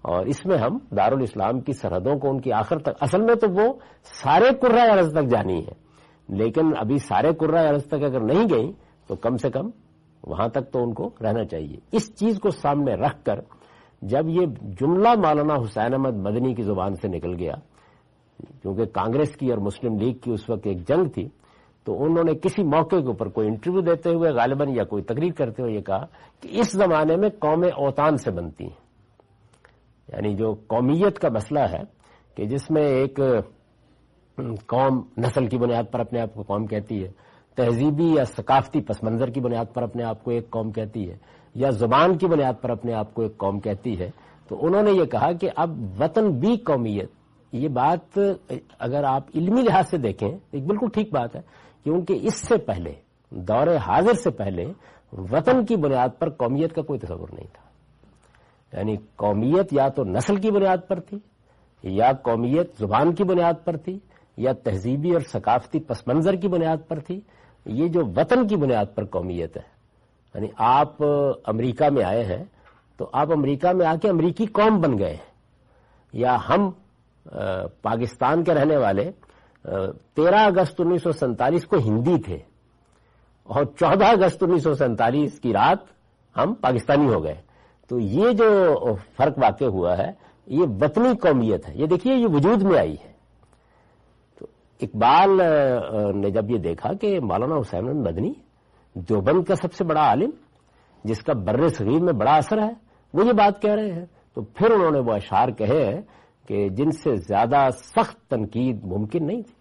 اور اس میں ہم دارالاسلام کی سرحدوں کو ان کی آخر تک، اصل میں تو وہ سارے قرۂ ارض تک جانی ہے، لیکن ابھی سارے قرۂ ارض تک اگر نہیں گئی تو کم سے کم وہاں تک تو ان کو رہنا چاہیے۔ اس چیز کو سامنے رکھ کر جب یہ جملہ مولانا حسین احمد مدنی کی زبان سے نکل گیا، کیونکہ کانگریس کی اور مسلم لیگ کی اس وقت ایک جنگ تھی، تو انہوں نے کسی موقع کے اوپر کوئی انٹرویو دیتے ہوئے غالباً یا کوئی تقریر کرتے ہوئے یہ کہا کہ اس زمانے میں قومیں اوطان سے بنتی ہیں، یعنی جو قومیت کا مسئلہ ہے کہ جس میں ایک قوم نسل کی بنیاد پر اپنے آپ کو قوم کہتی ہے، تہذیبی یا ثقافتی پس منظر کی بنیاد پر اپنے آپ کو ایک قوم کہتی ہے، یا زبان کی بنیاد پر اپنے آپ کو ایک قوم کہتی ہے، تو انہوں نے یہ کہا کہ اب وطن بھی قومیت، یہ بات اگر آپ علمی لحاظ سے دیکھیں ایک بالکل ٹھیک بات ہے، کیونکہ اس سے پہلے دور حاضر سے پہلے وطن کی بنیاد پر قومیت کا کوئی تصور نہیں تھا، یعنی قومیت یا تو نسل کی بنیاد پر تھی، یا قومیت زبان کی بنیاد پر تھی، یا تہذیبی اور ثقافتی پس منظر کی بنیاد پر تھی۔ یہ جو وطن کی بنیاد پر قومیت ہے، یعنی آپ امریکہ میں آئے ہیں تو آپ امریکہ میں آ کے امریکی قوم بن گئے ہیں، یا ہم پاکستان کے رہنے والے 13 اگست 1947 کو ہندی تھے اور 14 اگست 1947 کی رات ہم پاکستانی ہو گئے، تو یہ جو فرق واقع ہوا ہے یہ وطنی قومیت ہے، یہ دیکھیے یہ وجود میں آئی ہے۔ تو اقبال نے جب یہ دیکھا کہ مولانا حسین احمد مدنی دیوبند کا سب سے بڑا عالم جس کا بر صغیر میں بڑا اثر ہے وہ یہ بات کہہ رہے ہیں، تو پھر انہوں نے وہ اشعار کہے ہیں کہ جن سے زیادہ سخت تنقید ممکن نہیں تھی۔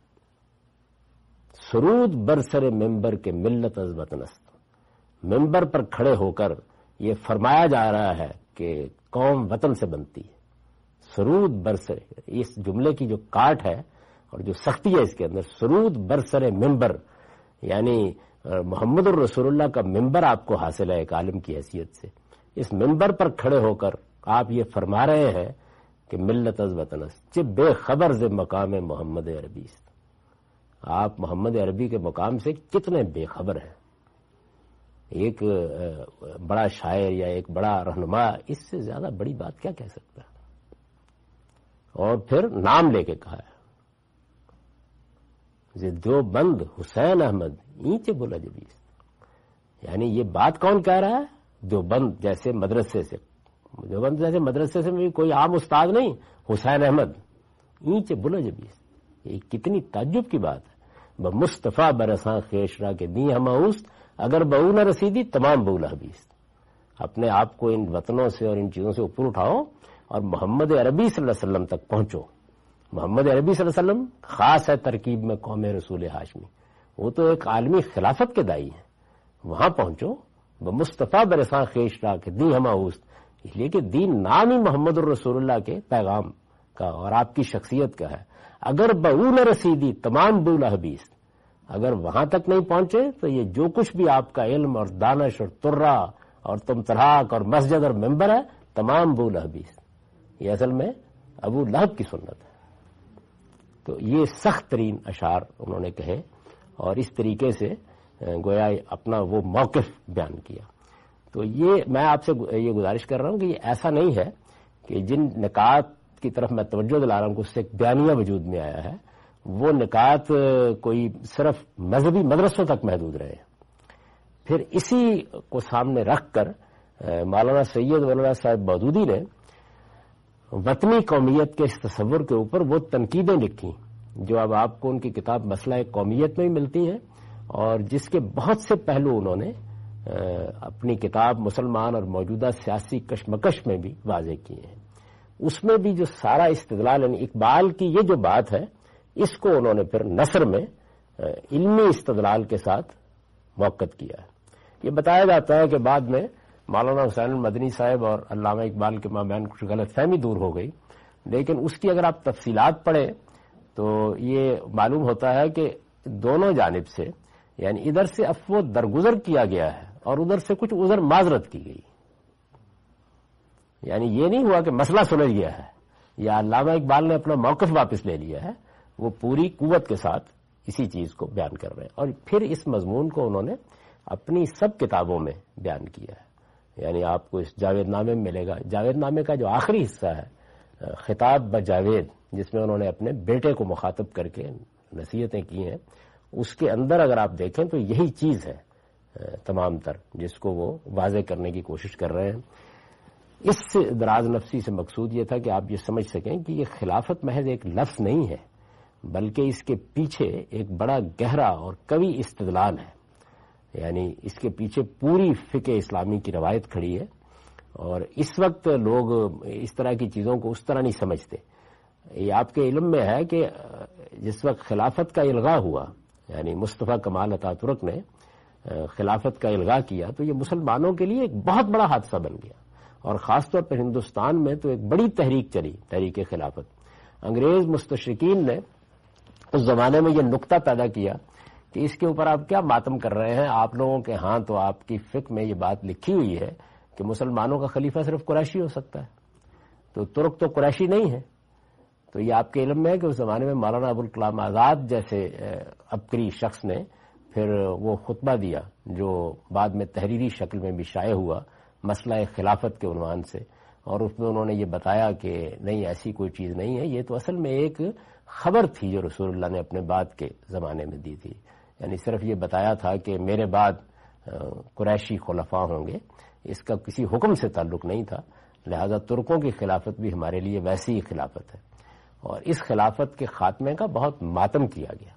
سرود برسر ممبر کے ملت از وطن است، ممبر پر کھڑے ہو کر یہ فرمایا جا رہا ہے کہ قوم وطن سے بنتی ہے۔ سرود برسر، اس جملے کی جو کاٹ ہے اور جو سختی ہے اس کے اندر، سرود برسر ممبر، یعنی محمد الرسول اللہ کا ممبر آپ کو حاصل ہے ایک عالم کی حیثیت سے، اس ممبر پر کھڑے ہو کر آپ یہ فرما رہے ہیں کہ ملت از وطن است چہ بے خبر ز مقام محمد عربی است۔ آپ محمد عربی کے مقام سے کتنے بے خبر ہیں۔ ایک بڑا شاعر یا ایک بڑا رہنما اس سے زیادہ بڑی بات کیا کہہ سکتا ہے؟ اور پھر نام لے کے کہا ہے دیوبند حسین احمد اینچے بولا جبیس، یعنی یہ بات کون کہہ رہا ہے؟ دیوبند جیسے مدرسے سے، دیوبند جیسے مدرسے سے بھی کوئی عام استاد نہیں، حسین احمد اینچے بولا جبیس، یہ کتنی تعجب کی بات ہے۔ بمصطفیٰ برساں خیشرا کے دی ہماؤست اگر بہو نہ رسیدی تمام بولا حبیس، اپنے آپ کو ان وطنوں سے اور ان چیزوں سے اوپر اٹھاؤ اور محمد عربی صلی اللہ علیہ وسلم تک پہنچو۔ محمد عربی صلی اللہ علیہ وسلم خاص ہے ترکیب میں قوم رسول ہاشمی، وہ تو ایک عالمی خلافت کے دائی ہیں، وہاں پہنچو۔ بمصطفیٰ برساں خیشرا کے دی ہماؤست، اس لیے کہ دین نام ہی محمد الرسول اللہ کے پیغام کا اور آپ کی شخصیت کا ہے۔ اگر بہو نہ رسیدی تمام بولا حبیس، اگر وہاں تک نہیں پہنچے تو یہ جو کچھ بھی آپ کا علم اور دانش اور ترا اور تم تراک اور مسجد اور ممبر ہے تمام بولا حبیس، یہ اصل میں ابو لہب کی سنت ہے۔ تو یہ سخت ترین اشعار انہوں نے کہے اور اس طریقے سے گویا اپنا وہ موقف بیان کیا۔ تو یہ میں آپ سے یہ گزارش کر رہا ہوں کہ یہ ایسا نہیں ہے کہ جن نکات کی طرف میں توجہ دلا رہا ہوں کہ اس سے ایک بیانیہ وجود میں آیا ہے، وہ نکات کوئی صرف مذہبی مدرسوں تک محدود رہے۔ پھر اسی کو سامنے رکھ کر مولانا سید ولی اللہ صاحب مودودی نے وطنی قومیت کے اس تصور کے اوپر وہ تنقیدیں لکھی جو اب آپ کو ان کی کتاب مسئلہ قومیت میں ہی ملتی ہیں، اور جس کے بہت سے پہلو انہوں نے اپنی کتاب مسلمان اور موجودہ سیاسی کشمکش میں بھی واضح کیے ہیں۔ اس میں بھی جو سارا استدلال، یعنی اقبال کی یہ جو بات ہے اس کو انہوں نے پھر نثر میں علمی استدلال کے ساتھ موقت کیا ہے۔ یہ بتایا جاتا ہے کہ بعد میں مولانا حسین مدنی صاحب اور علامہ اقبال کے مابین کچھ غلط فہمی دور ہو گئی، لیکن اس کی اگر آپ تفصیلات پڑھیں تو یہ معلوم ہوتا ہے کہ دونوں جانب سے، یعنی ادھر سے افو درگزر کیا گیا ہے اور ادھر سے کچھ عذر معذرت کی گئی، یعنی یہ نہیں ہوا کہ مسئلہ سلجھ گیا ہے یا علامہ اقبال نے اپنا موقف واپس لے لیا ہے، وہ پوری قوت کے ساتھ اسی چیز کو بیان کر رہے ہیں، اور پھر اس مضمون کو انہوں نے اپنی سب کتابوں میں بیان کیا ہے۔ یعنی آپ کو اس جاوید نامے میں ملے گا. جاوید نامے کا جو آخری حصہ ہے خطاب بجاوید، جس میں انہوں نے اپنے بیٹے کو مخاطب کر کے نصیحتیں کی ہیں، اس کے اندر اگر آپ دیکھیں تو یہی چیز ہے تمام تر جس کو وہ واضح کرنے کی کوشش کر رہے ہیں. اس دراز نفسی سے مقصود یہ تھا کہ آپ یہ سمجھ سکیں کہ یہ خلافت محض ایک لفظ نہیں ہے، بلکہ اس کے پیچھے ایک بڑا گہرا اور قوی استدلال ہے. یعنی اس کے پیچھے پوری فقہ اسلامی کی روایت کھڑی ہے، اور اس وقت لوگ اس طرح کی چیزوں کو اس طرح نہیں سمجھتے. یہ آپ کے علم میں ہے کہ جس وقت خلافت کا الغاء ہوا، یعنی مصطفیٰ کمال اتا ترک نے خلافت کا الغاء کیا، تو یہ مسلمانوں کے لیے ایک بہت بڑا حادثہ بن گیا، اور خاص طور پر ہندوستان میں تو ایک بڑی تحریک چلی، تحریک خلافت. انگریز مستشرقین نے اس زمانے میں یہ نقطہ پیدا کیا کہ اس کے اوپر آپ کیا ماتم کر رہے ہیں، آپ لوگوں کے ہاں تو آپ کی فقہ میں یہ بات لکھی ہوئی ہے کہ مسلمانوں کا خلیفہ صرف قریشی ہو سکتا ہے، تو ترک تو قریشی نہیں ہے. تو یہ آپ کے علم میں ہے کہ اس زمانے میں مولانا ابوالکلام آزاد جیسے عبقری شخص نے پھر وہ خطبہ دیا جو بعد میں تحریری شکل میں بھی شائع ہوا مسئلہ خلافت کے عنوان سے، اور اس میں انہوں نے یہ بتایا کہ نہیں، ایسی کوئی چیز نہیں ہے، یہ تو اصل میں ایک خبر تھی جو رسول اللہ نے اپنے بعد کے زمانے میں دی تھی. یعنی صرف یہ بتایا تھا کہ میرے بعد قریشی خلفاء ہوں گے، اس کا کسی حکم سے تعلق نہیں تھا. لہذا ترکوں کی خلافت بھی ہمارے لیے ویسی ہی خلافت ہے، اور اس خلافت کے خاتمے کا بہت ماتم کیا گیا.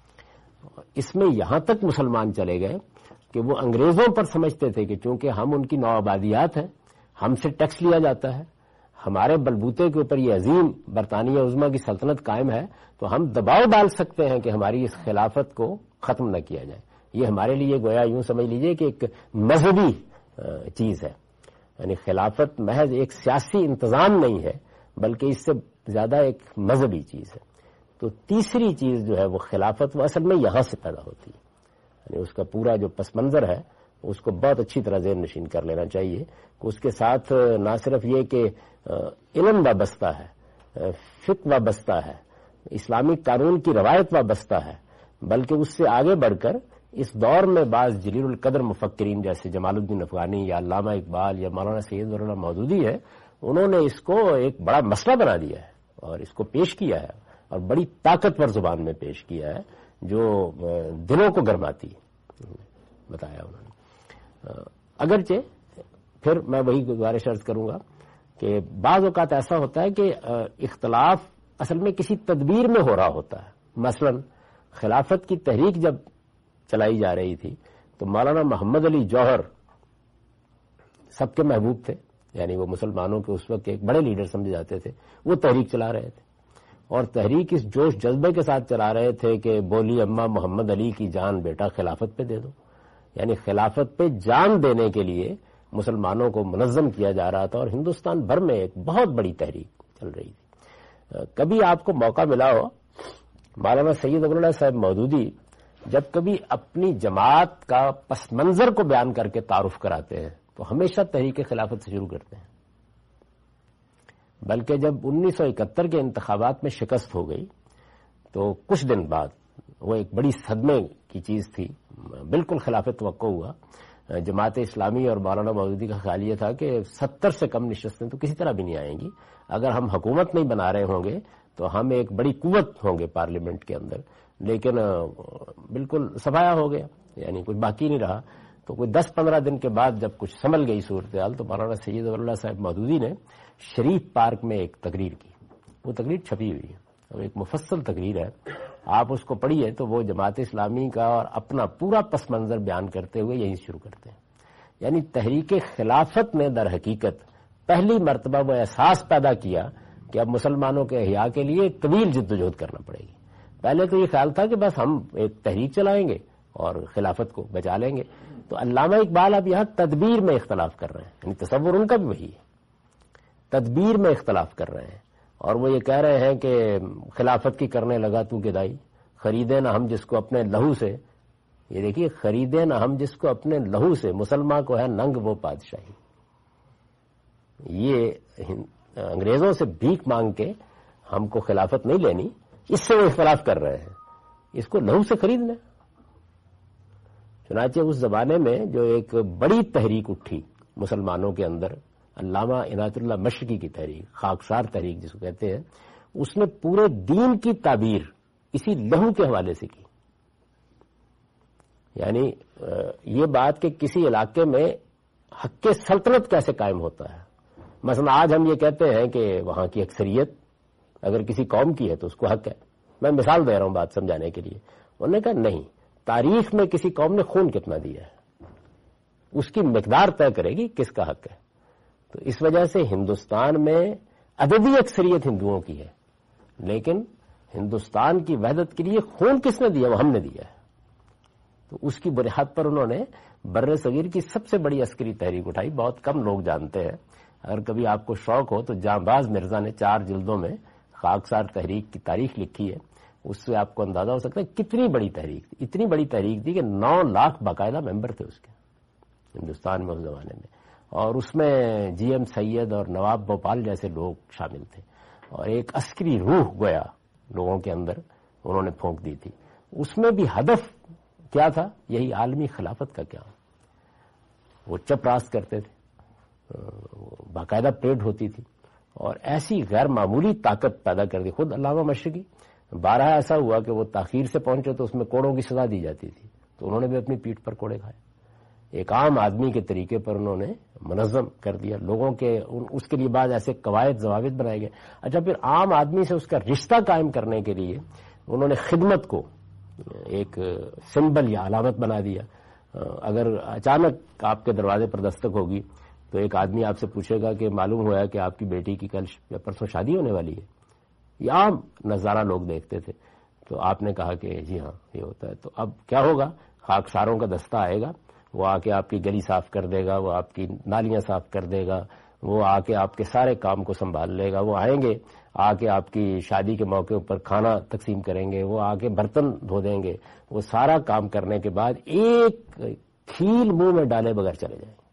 اس میں یہاں تک مسلمان چلے گئے کہ وہ انگریزوں پر سمجھتے تھے کہ چونکہ ہم ان کی نوآبادیات ہیں، ہم سے ٹیکس لیا جاتا ہے، ہمارے بلبوتے کے اوپر یہ عظیم برطانیہ عظمیٰ کی سلطنت قائم ہے، تو ہم دباؤ ڈال سکتے ہیں کہ ہماری اس خلافت کو ختم نہ کیا جائے. یہ ہمارے لیے گویا یوں سمجھ لیجئے کہ ایک مذہبی چیز ہے. یعنی خلافت محض ایک سیاسی انتظام نہیں ہے، بلکہ اس سے زیادہ ایک مذہبی چیز ہے. تو تیسری چیز جو ہے وہ خلافت، وہ اصل میں یہاں سے پیدا ہوتی ہے. یعنی اس کا پورا جو پس منظر ہے اس کو بہت اچھی طرح ذہن نشین کر لینا چاہیے کہ اس کے ساتھ نہ صرف یہ کہ علم وابستہ ہے، فقہ وابستہ ہے، اسلامی قانون کی روایت وابستہ ہے، بلکہ اس سے آگے بڑھ کر اس دور میں بعض جلیل القدر مفکرین جیسے جمال الدین افغانی یا علامہ اقبال یا مولانا سید ولی اللہ مودودی ہے، انہوں نے اس کو ایک بڑا مسئلہ بنا دیا ہے اور اس کو پیش کیا ہے، اور بڑی طاقتور زبان میں پیش کیا ہے جو دلوں کو گرماتی بتایا انہوں نے. اگرچہ پھر میں وہی گزارش عرض کروں گا کہ بعض اوقات ایسا ہوتا ہے کہ اختلاف اصل میں کسی تدبیر میں ہو رہا ہوتا ہے. مثلا خلافت کی تحریک جب چلائی جا رہی تھی تو مولانا محمد علی جوہر سب کے محبوب تھے، یعنی وہ مسلمانوں کے اس وقت ایک بڑے لیڈر سمجھے جاتے تھے. وہ تحریک چلا رہے تھے، اور تحریک اس جوش جذبے کے ساتھ چلا رہے تھے کہ بولی اماں محمد علی کی جان بیٹا خلافت پہ دے دو. یعنی خلافت پہ جان دینے کے لیے مسلمانوں کو منظم کیا جا رہا تھا، اور ہندوستان بھر میں ایک بہت بڑی تحریک چل رہی تھی. کبھی آپ کو موقع ملا ہو، مولانا سید ولی اللہ صاحب مودودی جب کبھی اپنی جماعت کا پس منظر کو بیان کر کے تعارف کراتے ہیں تو ہمیشہ تحریک خلافت سے شروع کرتے ہیں. بلکہ جب 1971 کے انتخابات میں شکست ہو گئی تو کچھ دن بعد وہ ایک بڑی صدمے کی چیز تھی، بالکل خلاف توقع ہوا. جماعت اسلامی اور مولانا مودودی کا خیال یہ تھا کہ 70 سے کم نشستیں تو کسی طرح بھی نہیں آئیں گی، اگر ہم حکومت نہیں بنا رہے ہوں گے تو ہم ایک بڑی قوت ہوں گے پارلیمنٹ کے اندر. لیکن بالکل سفایا ہو گیا، یعنی کچھ باقی نہیں رہا. تو کوئی 10-15 دن کے بعد جب کچھ سنبھل گئی صورتحال تو مولانا سید ولی اللہ صاحب مودودی نے شریف پارک میں ایک تقریر کی. وہ تقریر چھپی ہوئی ہے، وہ ایک مفصل تقریر ہے، آپ اس کو پڑھیے تو وہ جماعت اسلامی کا اور اپنا پورا پس منظر بیان کرتے ہوئے یہیں شروع کرتے ہیں. یعنی تحریک خلافت نے در حقیقت پہلی مرتبہ وہ احساس پیدا کیا کہ اب مسلمانوں کے احیاء کے لیے طویل جدوجہد کرنا پڑے گی. پہلے تو یہ خیال تھا کہ بس ہم ایک تحریک چلائیں گے اور خلافت کو بچا لیں گے. تو علامہ اقبال اب یہاں تدبیر میں اختلاف کر رہے ہیں، یعنی تصور ان کا بھی وہی ہے، تدبیر میں اختلاف کر رہے ہیں. اور وہ یہ کہہ رہے ہیں کہ خلافت کی کرنے لگا تو گدائی، خریدے نہ ہم جس کو اپنے لہو سے. یہ دیکھیے، خریدے نہ ہم جس کو اپنے لہو سے، مسلمان کو ہے ننگ وہ بادشاہی. یہ انگریزوں سے بھیک مانگ کے ہم کو خلافت نہیں لینی، اس سے وہ اختلاف کر رہے ہیں، اس کو لہو سے خریدنا. چنانچہ اس زمانے میں جو ایک بڑی تحریک اٹھی مسلمانوں کے اندر علامہ عنایت اللہ مشرقی کی تحریک، خاکسار تحریک جس کو کہتے ہیں، اس نے پورے دین کی تعبیر اسی لہو کے حوالے سے کی. یعنی یہ بات کہ کسی علاقے میں حق سلطنت کیسے قائم ہوتا ہے. مثلا آج ہم یہ کہتے ہیں کہ وہاں کی اکثریت اگر کسی قوم کی ہے تو اس کو حق ہے. میں مثال دے رہا ہوں بات سمجھانے کے لیے. انہوں نے کہا نہیں، تاریخ میں کسی قوم نے خون کتنا دیا ہے اس کی مقدار طے کرے گی کس کا حق ہے. تو اس وجہ سے ہندوستان میں عددی اکثریت ہندوؤں کی ہے، لیکن ہندوستان کی وحدت کے لیے خون کس نے دیا؟ وہ ہم نے دیا ہے. تو اس کی بنیاد پر انہوں نے بر صغیر کی سب سے بڑی عسکری تحریک اٹھائی. بہت کم لوگ جانتے ہیں. اگر کبھی آپ کو شوق ہو تو جانباز مرزا نے 4 جلدوں میں خاکسار تحریک کی تاریخ لکھی ہے. اس سے آپ کو اندازہ ہو سکتا ہے کتنی بڑی تحریک تھی. اتنی بڑی تحریک تھی کہ 9 لاکھ باقاعدہ ممبر تھے اس کے ہندوستان میں اس زمانے میں، اور اس میں جی ایم سید اور نواب بھوپال جیسے لوگ شامل تھے، اور ایک عسکری روح گویا لوگوں کے اندر انہوں نے پھونک دی تھی. اس میں بھی ہدف کیا تھا؟ یہی عالمی خلافت کا قیام. وہ چپ راست کرتے تھے، باقاعدہ پریڈ ہوتی تھی، اور ایسی غیر معمولی طاقت پیدا کر دی. خود علامہ مشرقی 12 ایسا ہوا کہ وہ تاخیر سے پہنچے تو اس میں کوڑوں کی سزا دی جاتی تھی، تو انہوں نے بھی اپنی پیٹھ پر کوڑے کھائے. ایک عام آدمی کے طریقے پر انہوں نے منظم کر دیا لوگوں کے. اس کے لیے بعد ایسے قواعد ضوابط بنائے گئے. اچھا، پھر عام آدمی سے اس کا رشتہ قائم کرنے کے لیے انہوں نے خدمت کو ایک سمبل یا علامت بنا دیا. اگر اچانک آپ کے دروازے پر دستک ہوگی تو ایک آدمی آپ سے پوچھے گا کہ معلوم ہوا کہ آپ کی بیٹی کی کل یا پرسوں شادی ہونے والی ہے. یہ عام نظارہ لوگ دیکھتے تھے. تو آپ نے کہا کہ جی ہاں یہ ہوتا ہے. تو اب کیا ہوگا؟ خاکساروں کا دستہ آئے گا، وہ آ کے آپ کی گلی صاف کر دے گا، وہ آپ کی نالیاں صاف کر دے گا، وہ آ کے آپ کے سارے کام کو سنبھال لے گا. وہ آئیں گے، آ کے آپ کی شادی کے موقع پر کھانا تقسیم کریں گے، وہ آ کے برتن دھو دیں گے. وہ سارا کام کرنے کے بعد ایک کھیل منہ میں ڈالے بغیر چلے جائیں گے.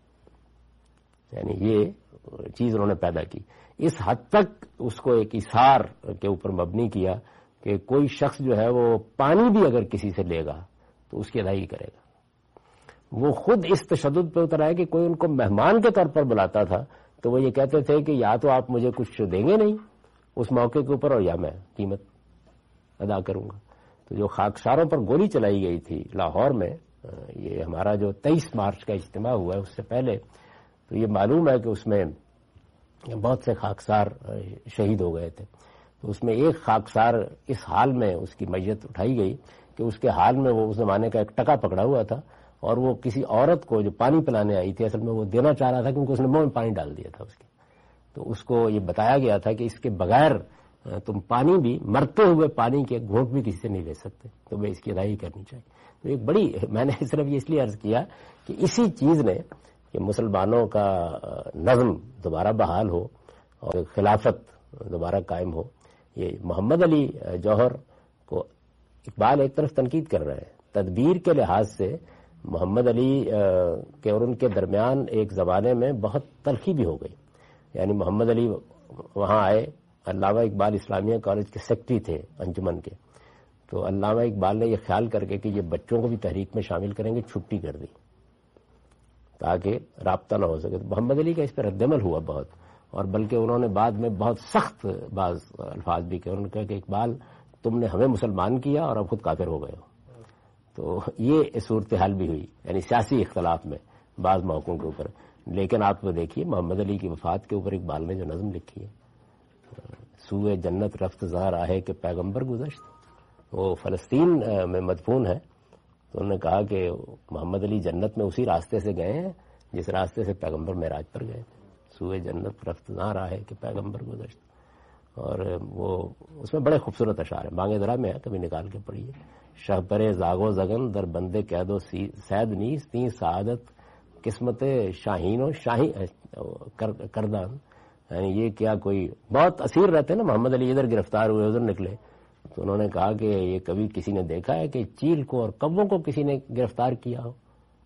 یعنی یہ چیز انہوں نے پیدا کی. اس حد تک اس کو ایک اثار کے اوپر مبنی کیا کہ کوئی شخص جو ہے وہ پانی بھی اگر کسی سے لے گا تو اس کی ادائیگی کرے گا. وہ خود اس تشدد پہ اتر آئے کہ کوئی ان کو مہمان کے طور پر بلاتا تھا تو وہ یہ کہتے تھے کہ یا تو آپ مجھے کچھ دیں گے نہیں اس موقع کے اوپر، اور یا میں قیمت ادا کروں گا. تو جو خاکساروں پر گولی چلائی گئی تھی لاہور میں، یہ ہمارا جو 23 مارچ کا اجتماع ہوا ہے اس سے پہلے، تو یہ معلوم ہے کہ اس میں بہت سے خاکسار شہید ہو گئے تھے. تو اس میں ایک خاکسار اس حال میں اس کی میت اٹھائی گئی کہ اس کے حال میں وہ اس زمانے کا ایک ٹکا پکڑا ہوا تھا، اور وہ کسی عورت کو جو پانی پلانے آئی تھی اصل میں وہ دینا چاہ رہا تھا کیونکہ اس نے منہ میں پانی ڈال دیا تھا اس کے. تو اس کو یہ بتایا گیا تھا کہ اس کے بغیر تم پانی بھی، مرتے ہوئے پانی کے گھونٹ بھی کسی سے نہیں لے سکتے، تمہیں اس کی ادائیگی کرنی چاہیے. تو ایک بڑی، میں نے صرف یہ اس لیے عرض کیا کہ اسی چیز نے کہ مسلمانوں کا نظم دوبارہ بحال ہو اور خلافت دوبارہ قائم ہو. یہ محمد علی جوہر کو اقبال ایک طرف تنقید کر رہے ہیں. تدبیر کے لحاظ سے محمد علی کے اور ان کے درمیان ایک زمانے میں بہت تلخی بھی ہو گئی. یعنی محمد علی وہاں آئے، علامہ اقبال اسلامیہ کالج کے سیکرٹری تھے انجمن کے، تو علامہ اقبال نے یہ خیال کر کے کہ یہ بچوں کو بھی تحریک میں شامل کریں گے چھٹی کر دی تاکہ رابطہ نہ ہو سکے. تو محمد علی کا اس پہ رد عمل ہوا بہت، اور بلکہ انہوں نے بعد میں بہت سخت بعض الفاظ بھی کہے. انہوں نے کہا کہ اقبال تم نے ہمیں مسلمان کیا اور اب خود کافر ہو گئے ہو. تو یہ صورتحال بھی ہوئی، یعنی سیاسی اختلاف میں بعض موقعوں کے اوپر. لیکن آپ وہ دیکھیے محمد علی کی وفات کے اوپر اقبال نے جو نظم لکھی ہے، سوئے جنت رفت زہر آہے کہ پیغمبر گزشت، وہ فلسطین میں مدفون ہے. تو انہوں نے کہا کہ محمد علی جنت میں اسی راستے سے گئے ہیں جس راستے سے پیغمبر معراج پر گئے تھے. سوئے جنت رفت زہر آہے کہ پیغمبر گزشت. اور وہ اس میں بڑے خوبصورت اشعار ہیں، بانگ درا میں ہے، کبھی نکال کے پڑھیے. شہ پرے زاگو زگن در بندے قید و سید نیز تین سعادت قسمت شاہین و شاہین کردان. یعنی یہ کیا کوئی بہت اسیر رہتے نا محمد علی، ادھر گرفتار ہوئے ادھر نکلے. تو انہوں نے کہا کہ یہ کبھی کسی نے دیکھا ہے کہ چیل کو اور کبوں کو کسی نے گرفتار کیا ہو؟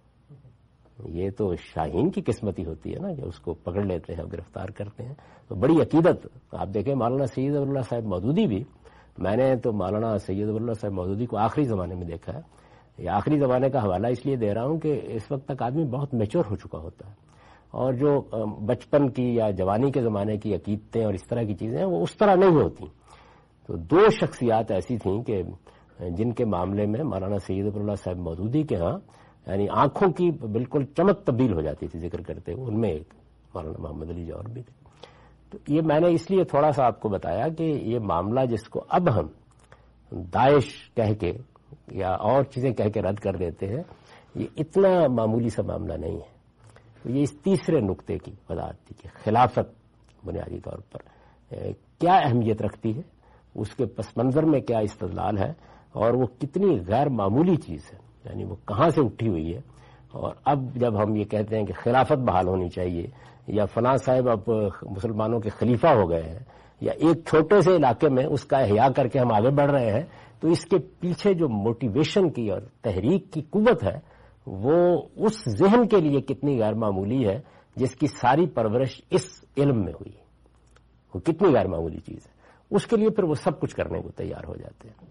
یہ تو شاہین کی قسمتی ہوتی ہے نا کہ اس کو پکڑ لیتے ہیں، گرفتار کرتے ہیں. تو بڑی عقیدت. آپ دیکھیں مولانا سید ابو اللہ صاحب مودودی بھی، میں نے تو مولانا سید ابو اللہ صاحب مودودی کو آخری زمانے میں دیکھا ہے. یہ آخری زمانے کا حوالہ اس لیے دے رہا ہوں کہ اس وقت تک آدمی بہت میچور ہو چکا ہوتا ہے. اور جو بچپن کی یا جوانی کے زمانے کی عقیدتیں اور اس طرح کی چیزیں ہیں وہ اس طرح نہیں ہوتی. تو دو شخصیات ایسی تھیں کہ جن کے معاملے میں مولانا سید ظفر اللہ صاحب مودودی کے ہاں یعنی آنکھوں کی بالکل چمک تبدیل ہو جاتی تھی ذکر کرتے ہوئے. ان میں ایک مولانا محمد علی جوہر بھی تھے. تو یہ میں نے اس لیے تھوڑا سا آپ کو بتایا کہ یہ معاملہ جس کو اب ہم داعش کہہ کے یا اور چیزیں کہہ کے رد کر دیتے ہیں یہ اتنا معمولی سا معاملہ نہیں ہے. تو یہ اس تیسرے نقطے کی وضاحت تھی کہ خلافت بنیادی طور پر کیا اہمیت رکھتی ہے, اس کے پس منظر میں کیا استدلال ہے اور وہ کتنی غیر معمولی چیز ہے, یعنی وہ کہاں سے اٹھی ہوئی ہے. اور اب جب ہم یہ کہتے ہیں کہ خلافت بحال ہونی چاہیے یا فلاں صاحب اب مسلمانوں کے خلیفہ ہو گئے ہیں یا ایک چھوٹے سے علاقے میں اس کا احیاء کر کے ہم آگے بڑھ رہے ہیں, تو اس کے پیچھے جو موٹیویشن کی اور تحریک کی قوت ہے وہ اس ذہن کے لیے کتنی غیر معمولی ہے جس کی ساری پرورش اس علم میں ہوئی. وہ کتنی غیر معمولی چیز ہے, اس کے لیے پھر وہ سب کچھ کرنے کو تیار ہو جاتے ہیں.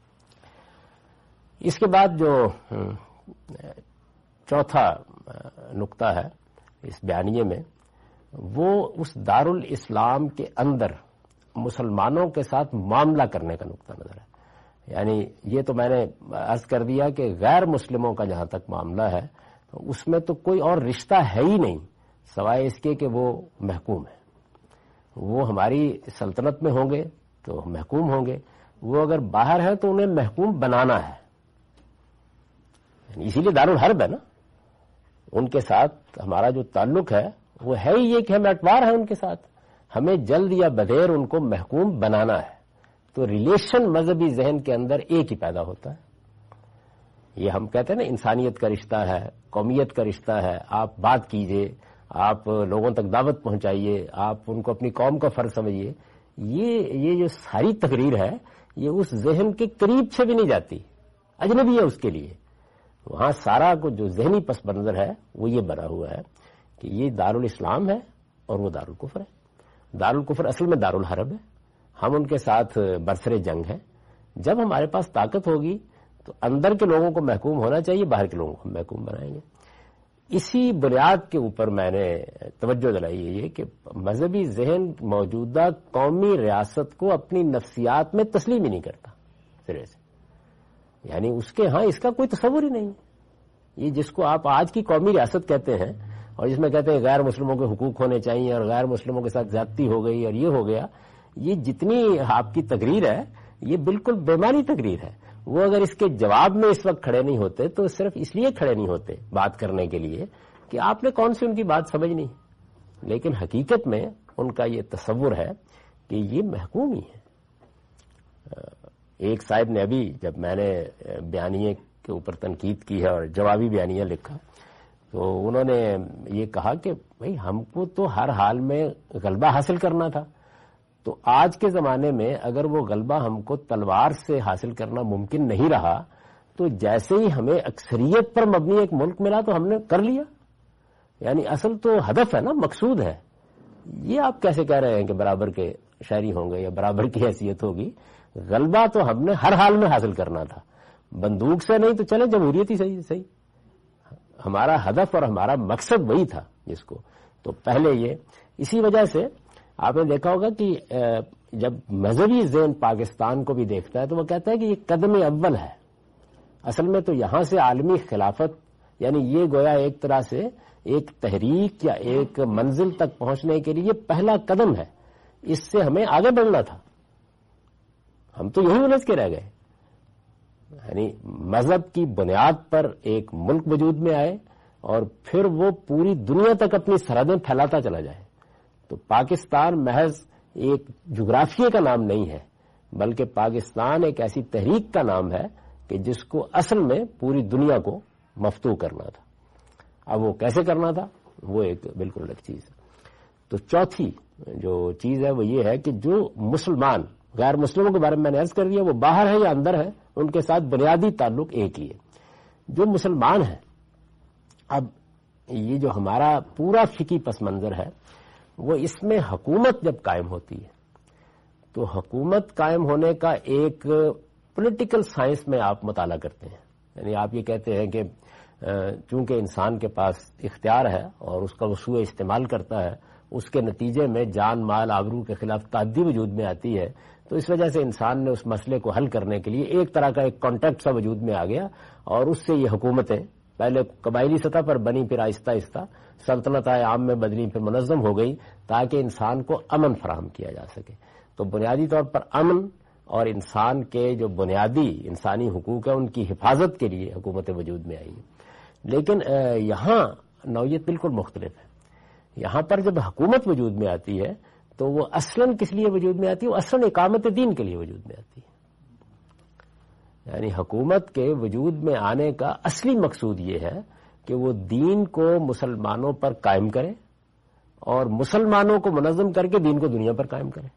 اس کے بعد جو چوتھا نقطہ ہے اس بیانیے میں وہ اس دارالاسلام کے اندر مسلمانوں کے ساتھ معاملہ کرنے کا نقطہ نظر ہے. یعنی یہ تو میں نے عرض کر دیا کہ غیر مسلموں کا جہاں تک معاملہ ہے اس میں تو کوئی اور رشتہ ہے ہی نہیں سوائے اس کے کہ وہ محکوم ہے. وہ ہماری سلطنت میں ہوں گے تو محکوم ہوں گے, وہ اگر باہر ہیں تو انہیں محکوم بنانا ہے. اسی لیے دارالحرب ہے نا, ان کے ساتھ ہمارا جو تعلق ہے وہ ہے ہی یہ کہ ہم اٹوار ہیں ان کے ساتھ, ہمیں جلد یا بدیر ان کو محکوم بنانا ہے. تو ریلیشن مذہبی ذہن کے اندر ایک ہی پیدا ہوتا ہے. یہ ہم کہتے ہیں نا انسانیت کا رشتہ ہے, قومیت کا رشتہ ہے. آپ بات کیجئے, آپ لوگوں تک دعوت پہنچائیے, آپ ان کو اپنی قوم کا فرض سمجھیے. یہ جو ساری تقریر ہے یہ اس ذہن کے قریب سے بھی نہیں جاتی, اجنبی ہے اس کے لیے. وہاں سارا کو جو ذہنی پس منظر ہے وہ یہ بنا ہوا ہے کہ یہ دارالاسلام ہے اور وہ دارالکفر ہے. دارالکفر اصل میں دارالحرب ہے, ہم ان کے ساتھ برسر جنگ ہیں. جب ہمارے پاس طاقت ہوگی تو اندر کے لوگوں کو محکوم ہونا چاہیے, باہر کے لوگوں کو محکوم بنائیں گے. اسی بنیاد کے اوپر میں نے توجہ دلائی ہے یہ کہ مذہبی ذہن موجودہ قومی ریاست کو اپنی نفسیات میں تسلیم ہی نہیں کرتا سرے سے. یعنی اس کے ہاں اس کا کوئی تصور ہی نہیں. یہ جس کو آپ آج کی قومی ریاست کہتے ہیں اور جس میں کہتے ہیں غیر مسلموں کے حقوق ہونے چاہیے اور غیر مسلموں کے ساتھ زیادتی ہو گئی اور یہ ہو گیا, یہ جتنی آپ کی تقریر ہے یہ بالکل بےمانی تقریر ہے. وہ اگر اس کے جواب میں اس وقت کھڑے نہیں ہوتے تو صرف اس لیے کھڑے نہیں ہوتے بات کرنے کے لیے کہ آپ نے کون سی ان کی بات سمجھنی, لیکن حقیقت میں ان کا یہ تصور ہے کہ یہ محکوم ہی ہے. ایک صاحب نے ابھی جب میں نے بیانیے کے اوپر تنقید کی ہے اور جوابی بیانیہ لکھا تو انہوں نے یہ کہا کہ بھئی ہم کو تو ہر حال میں غلبہ حاصل کرنا تھا, تو آج کے زمانے میں اگر وہ غلبہ ہم کو تلوار سے حاصل کرنا ممکن نہیں رہا تو جیسے ہی ہمیں اکثریت پر مبنی ایک ملک ملا تو ہم نے کر لیا. یعنی اصل تو ہدف ہے نا, مقصود ہے. یہ آپ کیسے کہہ رہے ہیں کہ برابر کے شہری ہوں گے یا برابر کی حیثیت ہوگی؟ غلبہ تو ہم نے ہر حال میں حاصل کرنا تھا, بندوق سے نہیں تو چلے جمہوریت ہی صحیح. ہمارا ہدف اور ہمارا مقصد وہی تھا جس کو. تو پہلے یہ اسی وجہ سے آپ نے دیکھا ہوگا کہ جب مذہبی ذہن پاکستان کو بھی دیکھتا ہے تو وہ کہتا ہے کہ یہ قدم اول ہے. اصل میں تو یہاں سے عالمی خلافت یعنی یہ گویا ایک طرح سے ایک تحریک یا ایک منزل تک پہنچنے کے لیے پہلا قدم ہے. اس سے ہمیں آگے بڑھنا تھا, ہم تو یہی الجھ کے رہ گئے. یعنی مذہب کی بنیاد پر ایک ملک وجود میں آئے اور پھر وہ پوری دنیا تک اپنی سرحدیں پھیلاتا چلا جائے. تو پاکستان محض ایک جغرافیے کا نام نہیں ہے بلکہ پاکستان ایک ایسی تحریک کا نام ہے کہ جس کو اصل میں پوری دنیا کو مفتوح کرنا تھا. اب وہ کیسے کرنا تھا وہ ایک بالکل الگ چیز ہے. تو چوتھی جو چیز ہے وہ یہ ہے کہ جو مسلمان غیر مسلموں کے بارے میں نے عرض کر دیا وہ باہر ہے یا اندر ہے ان کے ساتھ بنیادی تعلق ایک ہی ہے. جو مسلمان ہیں, اب یہ جو ہمارا پورا فقہی پس منظر ہے وہ اس میں حکومت جب قائم ہوتی ہے تو حکومت قائم ہونے کا ایک پولیٹیکل سائنس میں آپ مطالعہ کرتے ہیں. یعنی آپ یہ کہتے ہیں کہ چونکہ انسان کے پاس اختیار ہے اور اس کا وہ سوء استعمال کرتا ہے، اس کے نتیجے میں جان مال آبرو کے خلاف تعدی وجود میں آتی ہے، تو اس وجہ سے انسان نے اس مسئلے کو حل کرنے کے لیے ایک طرح کا ایک کانٹیکٹ سا وجود میں آ گیا، اور اس سے یہ حکومتیں پہلے قبائلی سطح پر بنی، پھر آہستہ آہستہ سلطنت عام میں بدلی، پھر منظم ہو گئی تاکہ انسان کو امن فراہم کیا جا سکے۔ تو بنیادی طور پر امن اور انسان کے جو بنیادی انسانی حقوق ہیں ان کی حفاظت کے لیے حکومتیں وجود میں آئی، لیکن یہاں نوعیت بالکل مختلف ہے۔ یہاں پر جب حکومت وجود میں آتی ہے تو وہ اصلاً کس لیے وجود میں آتی ہے؟ وہ اصلاً اقامت دین کے لیے وجود میں آتی ہے۔ یعنی حکومت کے وجود میں آنے کا اصلی مقصود یہ ہے کہ وہ دین کو مسلمانوں پر قائم کرے اور مسلمانوں کو منظم کر کے دین کو دنیا پر قائم کرے۔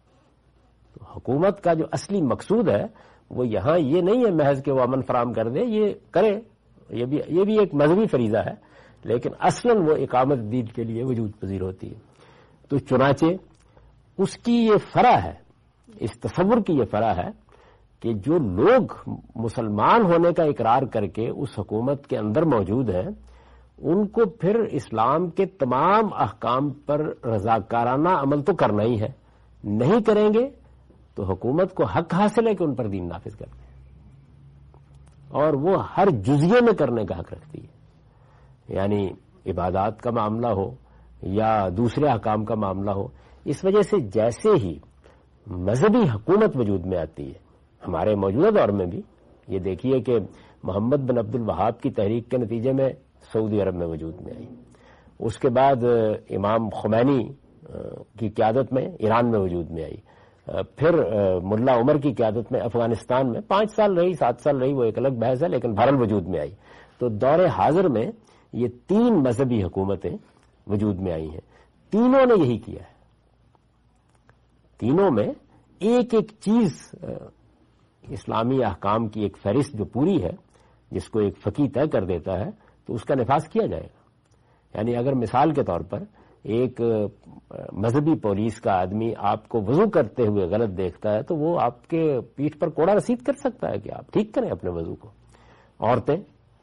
تو حکومت کا جو اصلی مقصود ہے وہ یہاں یہ نہیں ہے محض کہ وہ امن فراہم کر دے، یہ کرے، یہ بھی ایک مذہبی فریضہ ہے، لیکن اصلاً وہ اقامت دین کے لیے وجود پذیر ہوتی ہے۔ تو چنانچہ اس کی یہ فرع ہے، اس تصور کی یہ فرع ہے کہ جو لوگ مسلمان ہونے کا اقرار کر کے اس حکومت کے اندر موجود ہیں ان کو پھر اسلام کے تمام احکام پر رضاکارانہ عمل تو کرنا ہی ہے، نہیں کریں گے تو حکومت کو حق حاصل ہے کہ ان پر دین نافذ کر دیں، اور وہ ہر جزیے میں کرنے کا حق رکھتی ہے، یعنی عبادات کا معاملہ ہو یا دوسرے احکام کا معاملہ ہو۔ اس وجہ سے جیسے ہی مذہبی حکومت وجود میں آتی ہے، ہمارے موجودہ دور میں بھی یہ دیکھیے کہ محمد بن عبد الوہاب کی تحریک کے نتیجے میں سعودی عرب میں وجود میں آئی، اس کے بعد امام خمینی کی قیادت میں ایران میں وجود میں آئی، پھر ملا عمر کی قیادت میں افغانستان میں 5 سال رہی، 7 سال رہی، وہ ایک الگ بحث ہے، لیکن بہرحال وجود میں آئی۔ تو دور حاضر میں یہ 3 مذہبی حکومتیں وجود میں آئی ہیں، تینوں نے یہی کیا ہے، تینوں میں ایک ایک چیز اسلامی احکام کی ایک فہرست جو پوری ہے جس کو ایک فقیہ طے کر دیتا ہے تو اس کا نفاذ کیا جائے گا۔ یعنی اگر مثال کے طور پر ایک مذہبی پولیس کا آدمی آپ کو وضو کرتے ہوئے غلط دیکھتا ہے تو وہ آپ کے پیٹھ پر کوڑا رسید کر سکتا ہے کہ آپ ٹھیک کریں اپنے وضو کو۔ عورتیں،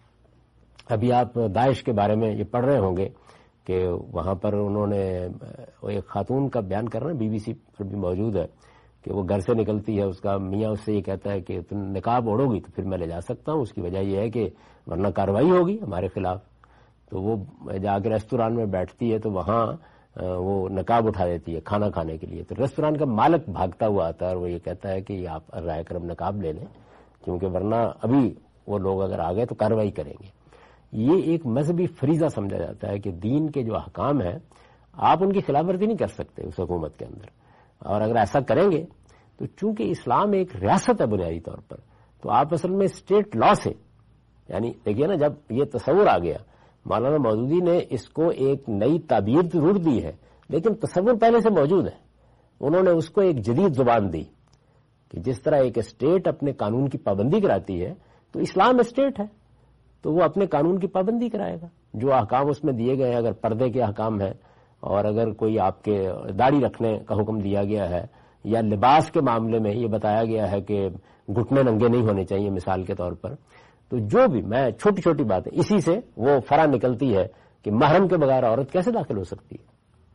ابھی آپ داعش کے بارے میں یہ پڑھ رہے ہوں گے کہ وہاں پر انہوں نے ایک خاتون کا بیان کر رہے ہیں، BBC پر بھی موجود ہے، کہ وہ گھر سے نکلتی ہے، اس کا میاں اس سے یہ کہتا ہے کہ تم نقاب اوڑھو گی تو پھر میں لے جا سکتا ہوں، اس کی وجہ یہ ہے کہ ورنہ کارروائی ہوگی ہمارے خلاف۔ تو وہ جا کے ریستوران میں بیٹھتی ہے تو وہاں وہ نقاب اٹھا دیتی ہے کھانا کھانے کے لیے، تو ریستوران کا مالک بھاگتا ہوا آتا ہے اور وہ یہ کہتا ہے کہ آپ رائے کرم نقاب لے لیں کیونکہ ورنہ ابھی وہ لوگ اگر آ گئے تو کارروائی کریں گے۔ یہ ایک مذہبی فریضہ سمجھا جاتا ہے کہ دین کے جو احکام ہیں آپ ان کی خلاف ورزی نہیں کر سکتے اس حکومت کے اندر، اور اگر ایسا کریں گے تو چونکہ اسلام ایک ریاست ہے بنیادی طور پر، تو آپ اصل میں اسٹیٹ لا سے، یعنی دیکھیے نا، جب یہ تصور آ گیا، مولانا مودودی نے اس کو ایک نئی تعبیر ضرور دی ہے لیکن تصور پہلے سے موجود ہے، انہوں نے اس کو ایک جدید زبان دی کہ جس طرح ایک اسٹیٹ اپنے قانون کی پابندی کراتی ہے تو اسلام اسٹیٹ ہے تو وہ اپنے قانون کی پابندی کرائے گا، جو احکام اس میں دیے گئے ہیں، اگر پردے کے احکام ہیں اور اگر کوئی آپ کے داڑھی رکھنے کا حکم دیا گیا ہے یا لباس کے معاملے میں یہ بتایا گیا ہے کہ گھٹنے ننگے نہیں ہونے چاہیے مثال کے طور پر، تو جو بھی میں چھوٹی چھوٹی باتیں اسی سے وہ فرع نکلتی ہے کہ محرم کے بغیر عورت کیسے داخل ہو سکتی ہے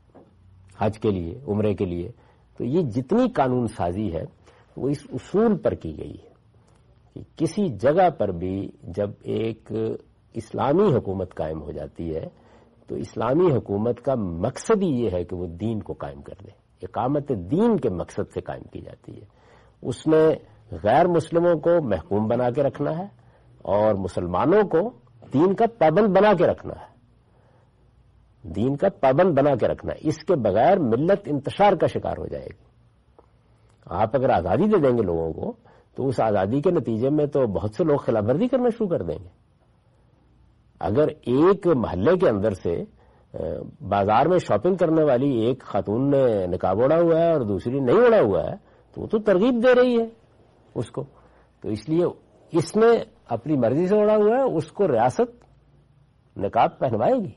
حج کے لیے، عمرے کے لیے۔ تو یہ جتنی قانون سازی ہے وہ اس اصول پر کی گئی ہے کہ کسی جگہ پر بھی جب ایک اسلامی حکومت قائم ہو جاتی ہے تو اسلامی حکومت کا مقصد ہی یہ ہے کہ وہ دین کو قائم کر دے، اقامت دین کے مقصد سے قائم کی جاتی ہے۔ اس میں غیر مسلموں کو محکوم بنا کے رکھنا ہے اور مسلمانوں کو دین کا پابند بنا کے رکھنا ہے، دین کا پابند بنا کے رکھنا ہے، اس کے بغیر ملت انتشار کا شکار ہو جائے گی۔ آپ اگر آزادی دے دیں گے لوگوں کو تو اس آزادی کے نتیجے میں تو بہت سے لوگ خلاف ورزی کرنا شروع کر دیں گے۔ اگر ایک محلے کے اندر سے بازار میں شاپنگ کرنے والی ایک خاتون نے نقاب اوڑھا ہوا ہے اور دوسری نہیں اوڑھا ہوا ہے تو وہ تو ترغیب دے رہی ہے اس کو، تو اس لیے اس نے اپنی مرضی سے اوڑھا ہوا ہے، اس کو ریاست نقاب پہنوائے گی۔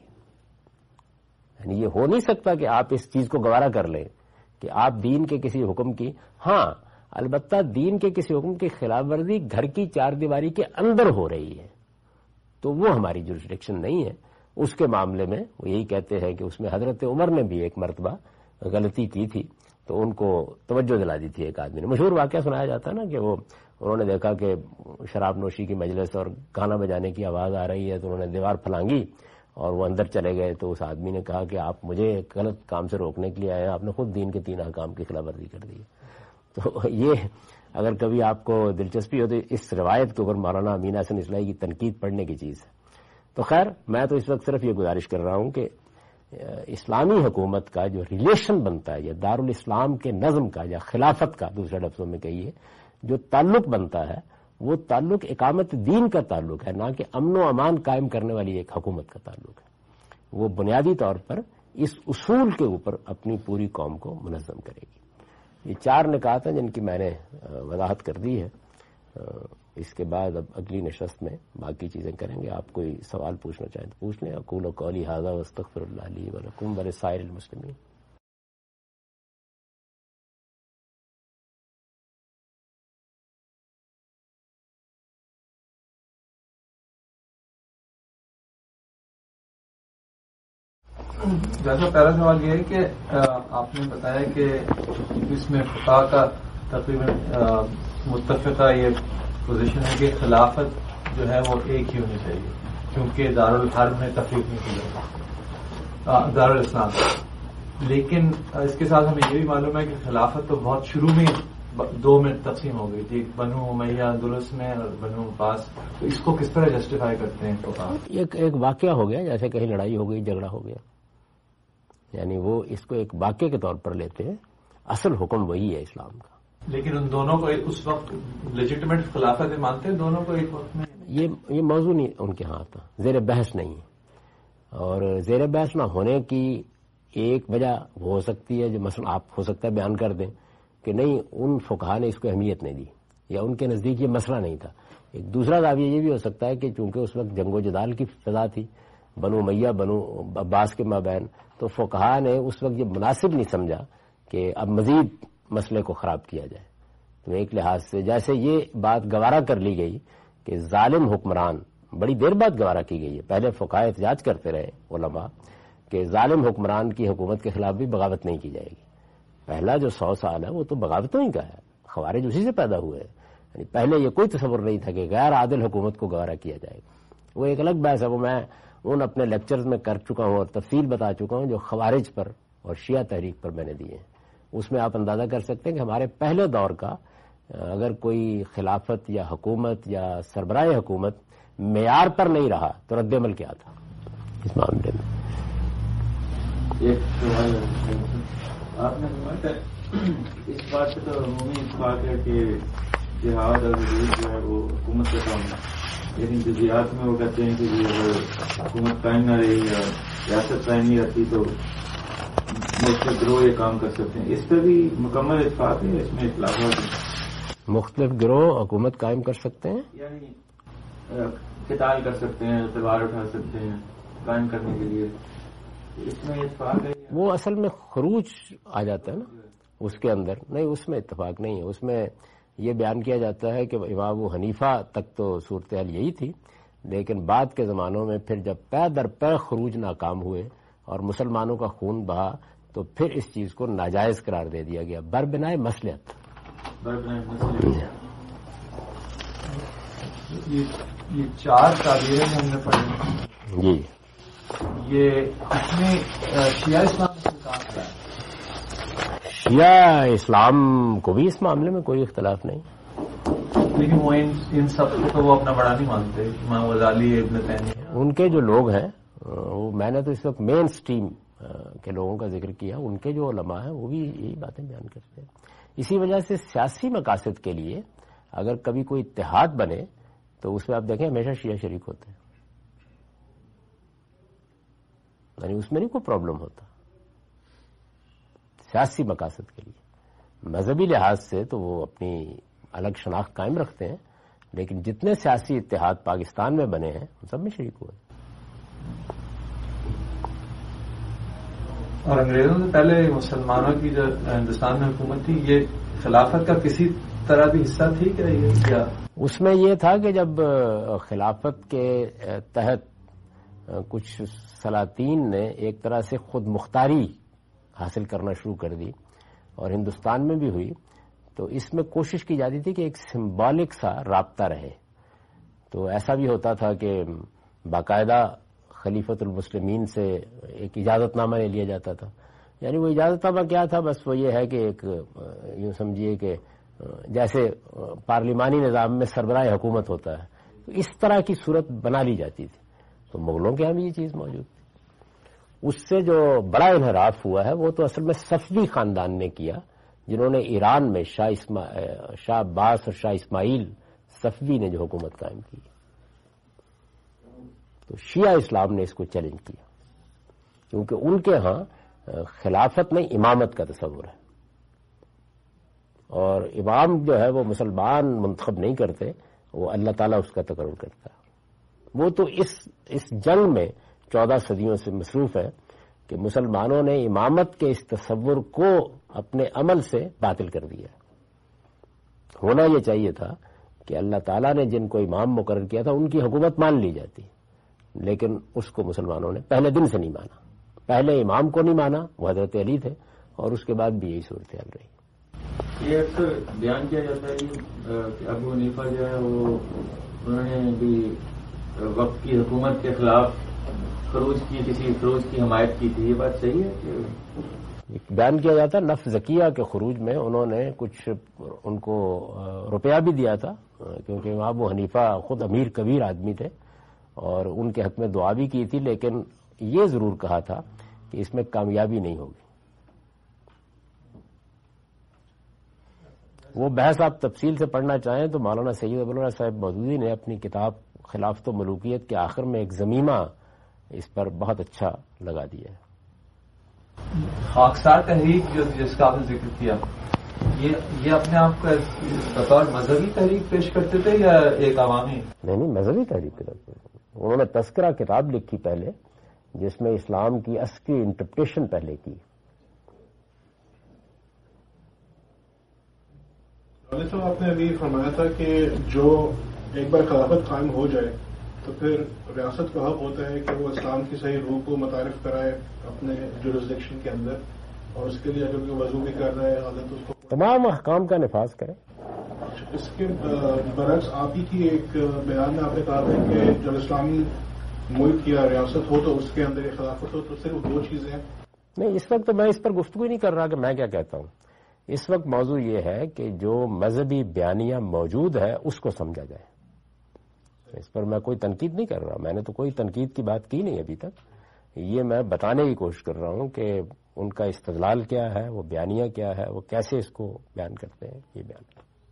یعنی یہ ہو نہیں سکتا کہ آپ اس چیز کو گوارا کر لیں کہ آپ دین کے کسی حکم کی، ہاں البتہ دین کے کسی حکم کی خلاف ورزی گھر کی 4 دیواری کے اندر ہو رہی ہے تو وہ ہماری جورسڈکشن نہیں ہے. اس کے معاملے میں وہ یہی کہتے ہیں کہ اس میں حضرت عمر نے بھی ایک مرتبہ غلطی کی تھی تو ان کو توجہ دلا دی تھی ایک آدمی نے. مشہور واقعہ سنایا جاتا ہے نا کہ انہوں نے دیکھا کہ شراب نوشی کی مجلس اور گانا بجانے کی آواز آ رہی ہے تو انہوں نے دیوار پھلانگی اور وہ اندر چلے گئے. تو اس آدمی نے کہا کہ آپ مجھے غلط کام سے روکنے کے لیے آئے ہیں, آپ نے خود دین کے 3 احکام کی خلاف ورزی کر دی. تو یہ اگر کبھی آپ کو دلچسپی ہو تو اس روایت کے اوپر مولانا امین احسن اصلاحی کی تنقید پڑھنے کی چیز ہے. تو خیر میں تو اس وقت صرف یہ گزارش کر رہا ہوں کہ اسلامی حکومت کا جو ریلیشن بنتا ہے یا دارالاسلام کے نظم کا یا خلافت کا دوسرے لفظوں میں کہیے جو تعلق بنتا ہے وہ تعلق اقامت دین کا تعلق ہے, نہ کہ امن و امان قائم کرنے والی ایک حکومت کا تعلق ہے. وہ بنیادی طور پر اس اصول کے اوپر اپنی پوری قوم کو منظم کرے گی. یہ 4 نکات ہیں جن کی میں نے وضاحت کر دی ہے. اس کے بعد اب اگلی نشست میں باقی چیزیں کریں گے. آپ کوئی سوال پوچھنا چاہیں تو پوچھ لیں. اقول قولی ھذا واستغفر اللہ لی ولکم ولسائر المسلمین. جیسا پہلا سوال یہ ہے کہ آپ نے بتایا کہ اس میں فقہ کا تقریباً متفقہ یہ پوزیشن ہے کہ خلافت جو ہے وہ ایک ہی ہونی چاہیے کیونکہ دارالحرب میں تفریق نہیں کی جاتی دارالاسلام. لیکن اس کے ساتھ ہمیں یہ بھی معلوم ہے کہ خلافت تو بہت شروع میں 2 میں تقسیم ہو گئی تھی, بنو امیہ اندلس میں اور بنو عباس. تو اس کو کس طرح جسٹیفائی کرتے ہیں فقہا؟ ایک واقعہ ہو گیا, جیسے کہیں لڑائی ہو گئی, جھگڑا ہو گیا, یعنی وہ اس کو ایک واقعے کے طور پر لیتے ہیں. اصل حکم وہی ہے اسلام کا. لیکن ان دونوں کو اس وقت لیجیٹمیٹ خلافت مانتے ہیں دونوں کو ایک وقت میں؟ یہ موضوع نہیں ان کے ہاں تھا, زیر بحث نہیں ہے. اور زیر بحث نہ ہونے کی ایک وجہ وہ ہو سکتی ہے جو مثلا آپ ہو سکتا ہے بیان کر دیں کہ نہیں ان فقہا نے اس کو اہمیت نہیں دی یا ان کے نزدیک یہ مسئلہ نہیں تھا. ایک دوسرا زاویہ یہ بھی ہو سکتا ہے کہ چونکہ اس وقت جنگ و جدال کی فضا تھی بنو امیہ بنو عباس کے مابین, تو فقہا نے اس وقت یہ مناسب نہیں سمجھا کہ اب مزید مسئلے کو خراب کیا جائے. تو ایک لحاظ سے جیسے یہ بات گوارا کر لی گئی کہ ظالم حکمران, بڑی دیر بعد گوارا کی گئی ہے, پہلے فقہا احتجاج کرتے رہے علماء کہ ظالم حکمران کی حکومت کے خلاف بھی بغاوت نہیں کی جائے گی. پہلا جو 100 سال ہے وہ تو بغاوتوں ہی کا ہے, خوارج اسی سے پیدا ہوئے ہیں. یعنی پہلے یہ کوئی تصور نہیں تھا کہ غیر عادل حکومت کو گوارا کیا جائے گا. وہ ایک الگ بحث ہے, وہ میں ان اپنے لیکچرز میں کر چکا ہوں اور تفصیل بتا چکا ہوں جو خوارج پر اور شیعہ تحریک پر میں نے دیے ہیں. اس میں آپ اندازہ کر سکتے ہیں کہ ہمارے پہلے دور کا اگر کوئی خلافت یا حکومت یا سربراہ حکومت معیار پر نہیں رہا تو رد عمل کیا تھا اس معاملے میں. ایک سوال آپ نے اس بات سے تو عمومی اتفاق ہے کہ جہاد اور حدود جو ہے وہ حکومت کا کام ہے, لیکن جزیات میں وہ کہتے ہیں کہ اگر حکومت قائم نہ رہی یا ریاست قائم نہیں رہتی تو مختلف گروہ یہ کام کر سکتے ہیں. اس پہ بھی مکمل اتفاق ہے, اس میں اختلافات ہیں. مختلف گروہ حکومت قائم کر سکتے ہیں, یعنی قتال کر سکتے ہیں, تلوار اٹھا سکتے ہیں قائم کرنے کے لیے. اس میں اتفاق ہے. وہ اصل میں خروج آ جاتا ہے نا اس کے اندر. نہیں, اس میں اتفاق نہیں ہے. اس میں یہ بیان کیا جاتا ہے کہ امام ابو حنیفہ تک تو صورتحال یہی تھی, لیکن بعد کے زمانوں میں پھر جب پے در پے خروج ناکام ہوئے اور مسلمانوں کا خون بہا تو پھر اس چیز کو ناجائز قرار دے دیا گیا بربنائے مصلحت. یہ 4 تعبیریں ہم نے پڑھی جی, یہ اس میں شیعہ اسلام سے کام کیا ہے؟ شیعہ اسلام کو بھی اس معاملے میں کوئی اختلاف نہیں, لیکن وہ ان سب کو تو وہ اپنا بڑا نہیں مانتے. امام غزالی, ابن تیمیہ, ان کے جو لوگ ہیں وہ میں نے تو اس وقت مین سٹریم کے لوگوں کا ذکر کیا, ان کے جو علماء ہیں وہ بھی یہی باتیں بیان کرتے ہیں. اسی وجہ سے سیاسی مقاصد کے لیے اگر کبھی کوئی اتحاد بنے تو اس میں آپ دیکھیں ہمیشہ شیعہ شریک ہوتے ہیں, یعنی اس میں نہیں کوئی پرابلم ہوتا. سیاسی مقاصد کے لیے مذہبی لحاظ سے تو وہ اپنی الگ شناخت قائم رکھتے ہیں, لیکن جتنے سیاسی اتحاد پاکستان میں بنے ہیں ان سب میں شریک ہوئے. اور انگریزوں سے پہلے مسلمانوں کی جو ہندوستان میں حکومت تھی, یہ خلافت کا کسی طرح بھی حصہ تھی کہ یہ اس میں یہ تھا کہ جب خلافت کے تحت کچھ سلاطین نے ایک طرح سے خود مختاری حاصل کرنا شروع کر دی اور ہندوستان میں بھی ہوئی، تو اس میں کوشش کی جاتی تھی کہ ایک سمبولک سا رابطہ رہے. تو ایسا بھی ہوتا تھا کہ باقاعدہ خلیفۃ المسلمین سے ایک اجازت نامہ لے لیا جاتا تھا. یعنی وہ اجازت نامہ کیا تھا؟ بس وہ یہ ہے کہ ایک یوں سمجھیے کہ جیسے پارلیمانی نظام میں سربراہ حکومت ہوتا ہے، تو اس طرح کی صورت بنا لی جاتی تھی. تو مغلوں کے ہاں بھی یہ چیز موجود تھی. اس سے جو بڑا انحراف ہوا ہے وہ تو اصل میں صفوی خاندان نے کیا، جنہوں نے ایران میں شاہ عباس اور شاہ اسماعیل صفوی نے جو حکومت قائم کی. تو شیعہ اسلام نے اس کو چیلنج کیا، کیونکہ ان کے ہاں خلافت میں امامت کا تصور ہے، اور امام جو ہے وہ مسلمان منتخب نہیں کرتے، وہ اللہ تعالیٰ اس کا تقرر کرتا ہے. وہ تو اس جنگ میں 14 صدیوں سے مصروف ہے کہ مسلمانوں نے امامت کے اس تصور کو اپنے عمل سے باطل کر دیا. ہونا یہ چاہیے تھا کہ اللہ تعالیٰ نے جن کو امام مقرر کیا تھا ان کی حکومت مان لی جاتی، لیکن اس کو مسلمانوں نے پہلے دن سے نہیں مانا. پہلے امام کو نہیں مانا، وہ حضرت علی تھے، اور اس کے بعد بھی یہی صورتحال رہی. یہ اکثر بیان کیا جاتا ہے کہ ابو حنیفہ جو ہے وہ انہوں نے بھی وقت کی حکومت کے خلاف کسی فروج کی حمایت کی تھی. یہ بات صحیح ہے کہ بیان کیا جاتا ہے نفس زکیہ کے خروج میں انہوں نے کچھ ان کو روپیہ بھی دیا تھا، کیونکہ ابو حنیفہ خود امیر کبیر آدمی تھے اور ان کے حق میں دعا بھی کی تھی، لیکن یہ ضرور کہا تھا کہ اس میں کامیابی نہیں ہوگی. وہ بحث آپ تفصیل سے پڑھنا چاہیں تو مولانا سید ابو العلا صاحب مودودی نے اپنی کتاب خلافت و ملوکیت کے آخر میں ایک ضمیمہ اس پر بہت اچھا لگا دیا ہے. خاکسار تحریک جس کا آپ نے ذکر کیا، یہ اپنے آپ کو بطور مذہبی تحریک پیش کرتے تھے یا ایک عوامی؟ نہیں، مذہبی تحریک کے طور پر انہوں نے تذکرہ کتاب لکھی پہلے، جس میں اسلام کی اصلی انٹرپریٹیشن پہلے کی. صاحب آپ نے ابھی فرمایا تھا کہ جو ایک بار خلافت قائم ہو جائے تو پھر ریاست کا حق ہوتا ہے کہ وہ اسلام کی صحیح روح کو متعارف کرائے اپنے جورسڈکشن کے اندر، اور اس کے لیے اگر کوئی وضو بھی کر رہا ہے حالت اس کو تمام احکام کا نفاذ کرے. اس کے برعکس آپ ہی کی ایک بیان میں آپ نے کہا تھا کہ جب اسلامی ملک یا ریاست ہو تو اس کے اندر ایک خلافت ہو، تو صرف دو چیزیں ہیں. نہیں، اس وقت تو میں اس پر گفتگو نہیں کر رہا کہ میں کیا کہتا ہوں. اس وقت موضوع یہ ہے کہ جو مذہبی بیانیہ موجود ہے اس کو سمجھا جائے. اس پر میں کوئی تنقید نہیں کر رہا، میں نے تو کوئی تنقید کی بات کی نہیں ابھی تک. یہ میں بتانے کی کوشش کر رہا ہوں کہ ان کا استدلال کیا ہے، وہ بیانیہ کیا ہے، وہ کیسے اس کو بیان کرتے ہیں. یہ بیان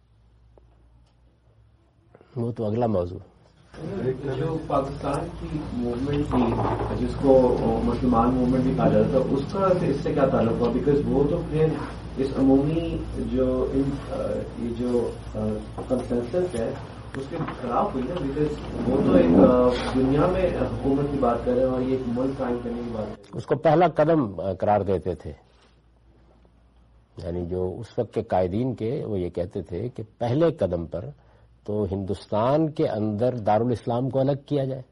وہ تو اگلا موضوع ہے. جو پاکستان کی موومنٹ تھی جس کو مسلمان موومنٹ بھی کہا جاتا تھا، اس کا اس سے کیا تعلق ہوا؟ بیکاز وہ تو پھر اس عمومی جو کنسنسس ہے اس کے خلاف ہوئی نا، بیکاز وہ تو ایک دنیا میں حکومت کی بات کر رہے ہیں اور یہ ایک ملک قائم کرنے کی بات ہے. اس کو پہلا قدم قرار دیتے تھے. یعنی جو اس وقت کے قائدین کے وہ یہ کہتے تھے کہ پہلے قدم پر تو ہندوستان کے اندر دارالاسلام کو الگ کیا جائے.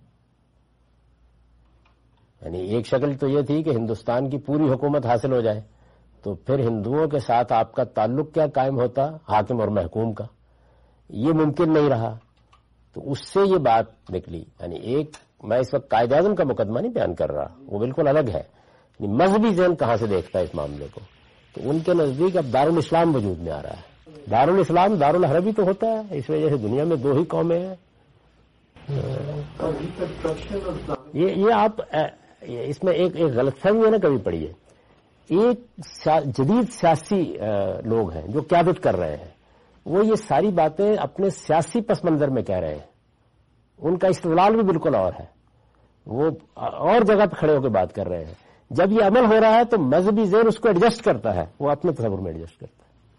یعنی ایک شکل تو یہ تھی کہ ہندوستان کی پوری حکومت حاصل ہو جائے، تو پھر ہندوؤں کے ساتھ آپ کا تعلق کیا قائم ہوتا؟ حاکم اور محکوم کا. یہ ممکن نہیں رہا، تو اس سے یہ بات نکلی. یعنی ایک میں اس وقت قائد اعظم کا مقدمہ نہیں بیان کر رہا، وہ بالکل الگ ہے. یعنی مذہبی ذہن کہاں سے دیکھتا ہے اس معاملے کو؟ تو ان کے نزدیک اب دارالاسلام وجود میں آ رہا ہے. دارالاسلام دارالحربی تو ہوتا ہے، اس وجہ سے دنیا میں 2 ہی قومیں ہیں. یہ آپ اس میں ایک غلط فہمی ہے نا، کبھی پڑھیے. ایک جدید سیاسی لوگ ہیں جو قیادت کر رہے ہیں، وہ یہ ساری باتیں اپنے سیاسی پس منظر میں کہہ رہے ہیں. ان کا استدلال بھی بالکل اور ہے، وہ اور جگہ پہ کھڑے ہو کے بات کر رہے ہیں. جب یہ عمل ہو رہا ہے تو مذہبی ذہن اس کو ایڈجسٹ کرتا ہے، وہ اپنے تصور میں ایڈجسٹ کرتا ہے.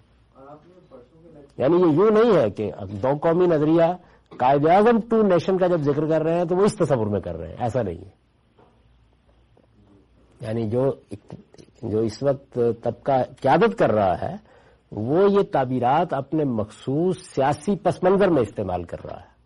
یعنی یہ یوں نہیں ہے کہ 2 قومی نظریہ قائد اعظم 2 نیشن کا جب ذکر کر رہے ہیں تو وہ اس تصور میں کر رہے ہیں، ایسا نہیں ہے. یعنی جو اس وقت طبقہ قیادت کر رہا ہے وہ یہ تعبیرات اپنے مخصوص سیاسی پس منظر میں استعمال کر رہا ہے.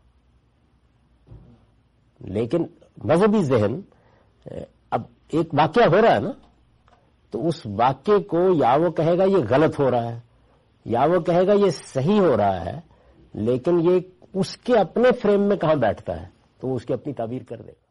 لیکن مذہبی ذہن اب ایک واقعہ ہو رہا ہے نا، تو اس واقعے کو یا وہ کہے گا یہ غلط ہو رہا ہے، یا وہ کہے گا یہ صحیح ہو رہا ہے، لیکن یہ اس کے اپنے فریم میں کہاں بیٹھتا ہے تو وہ اس کی اپنی تعبیر کر دے.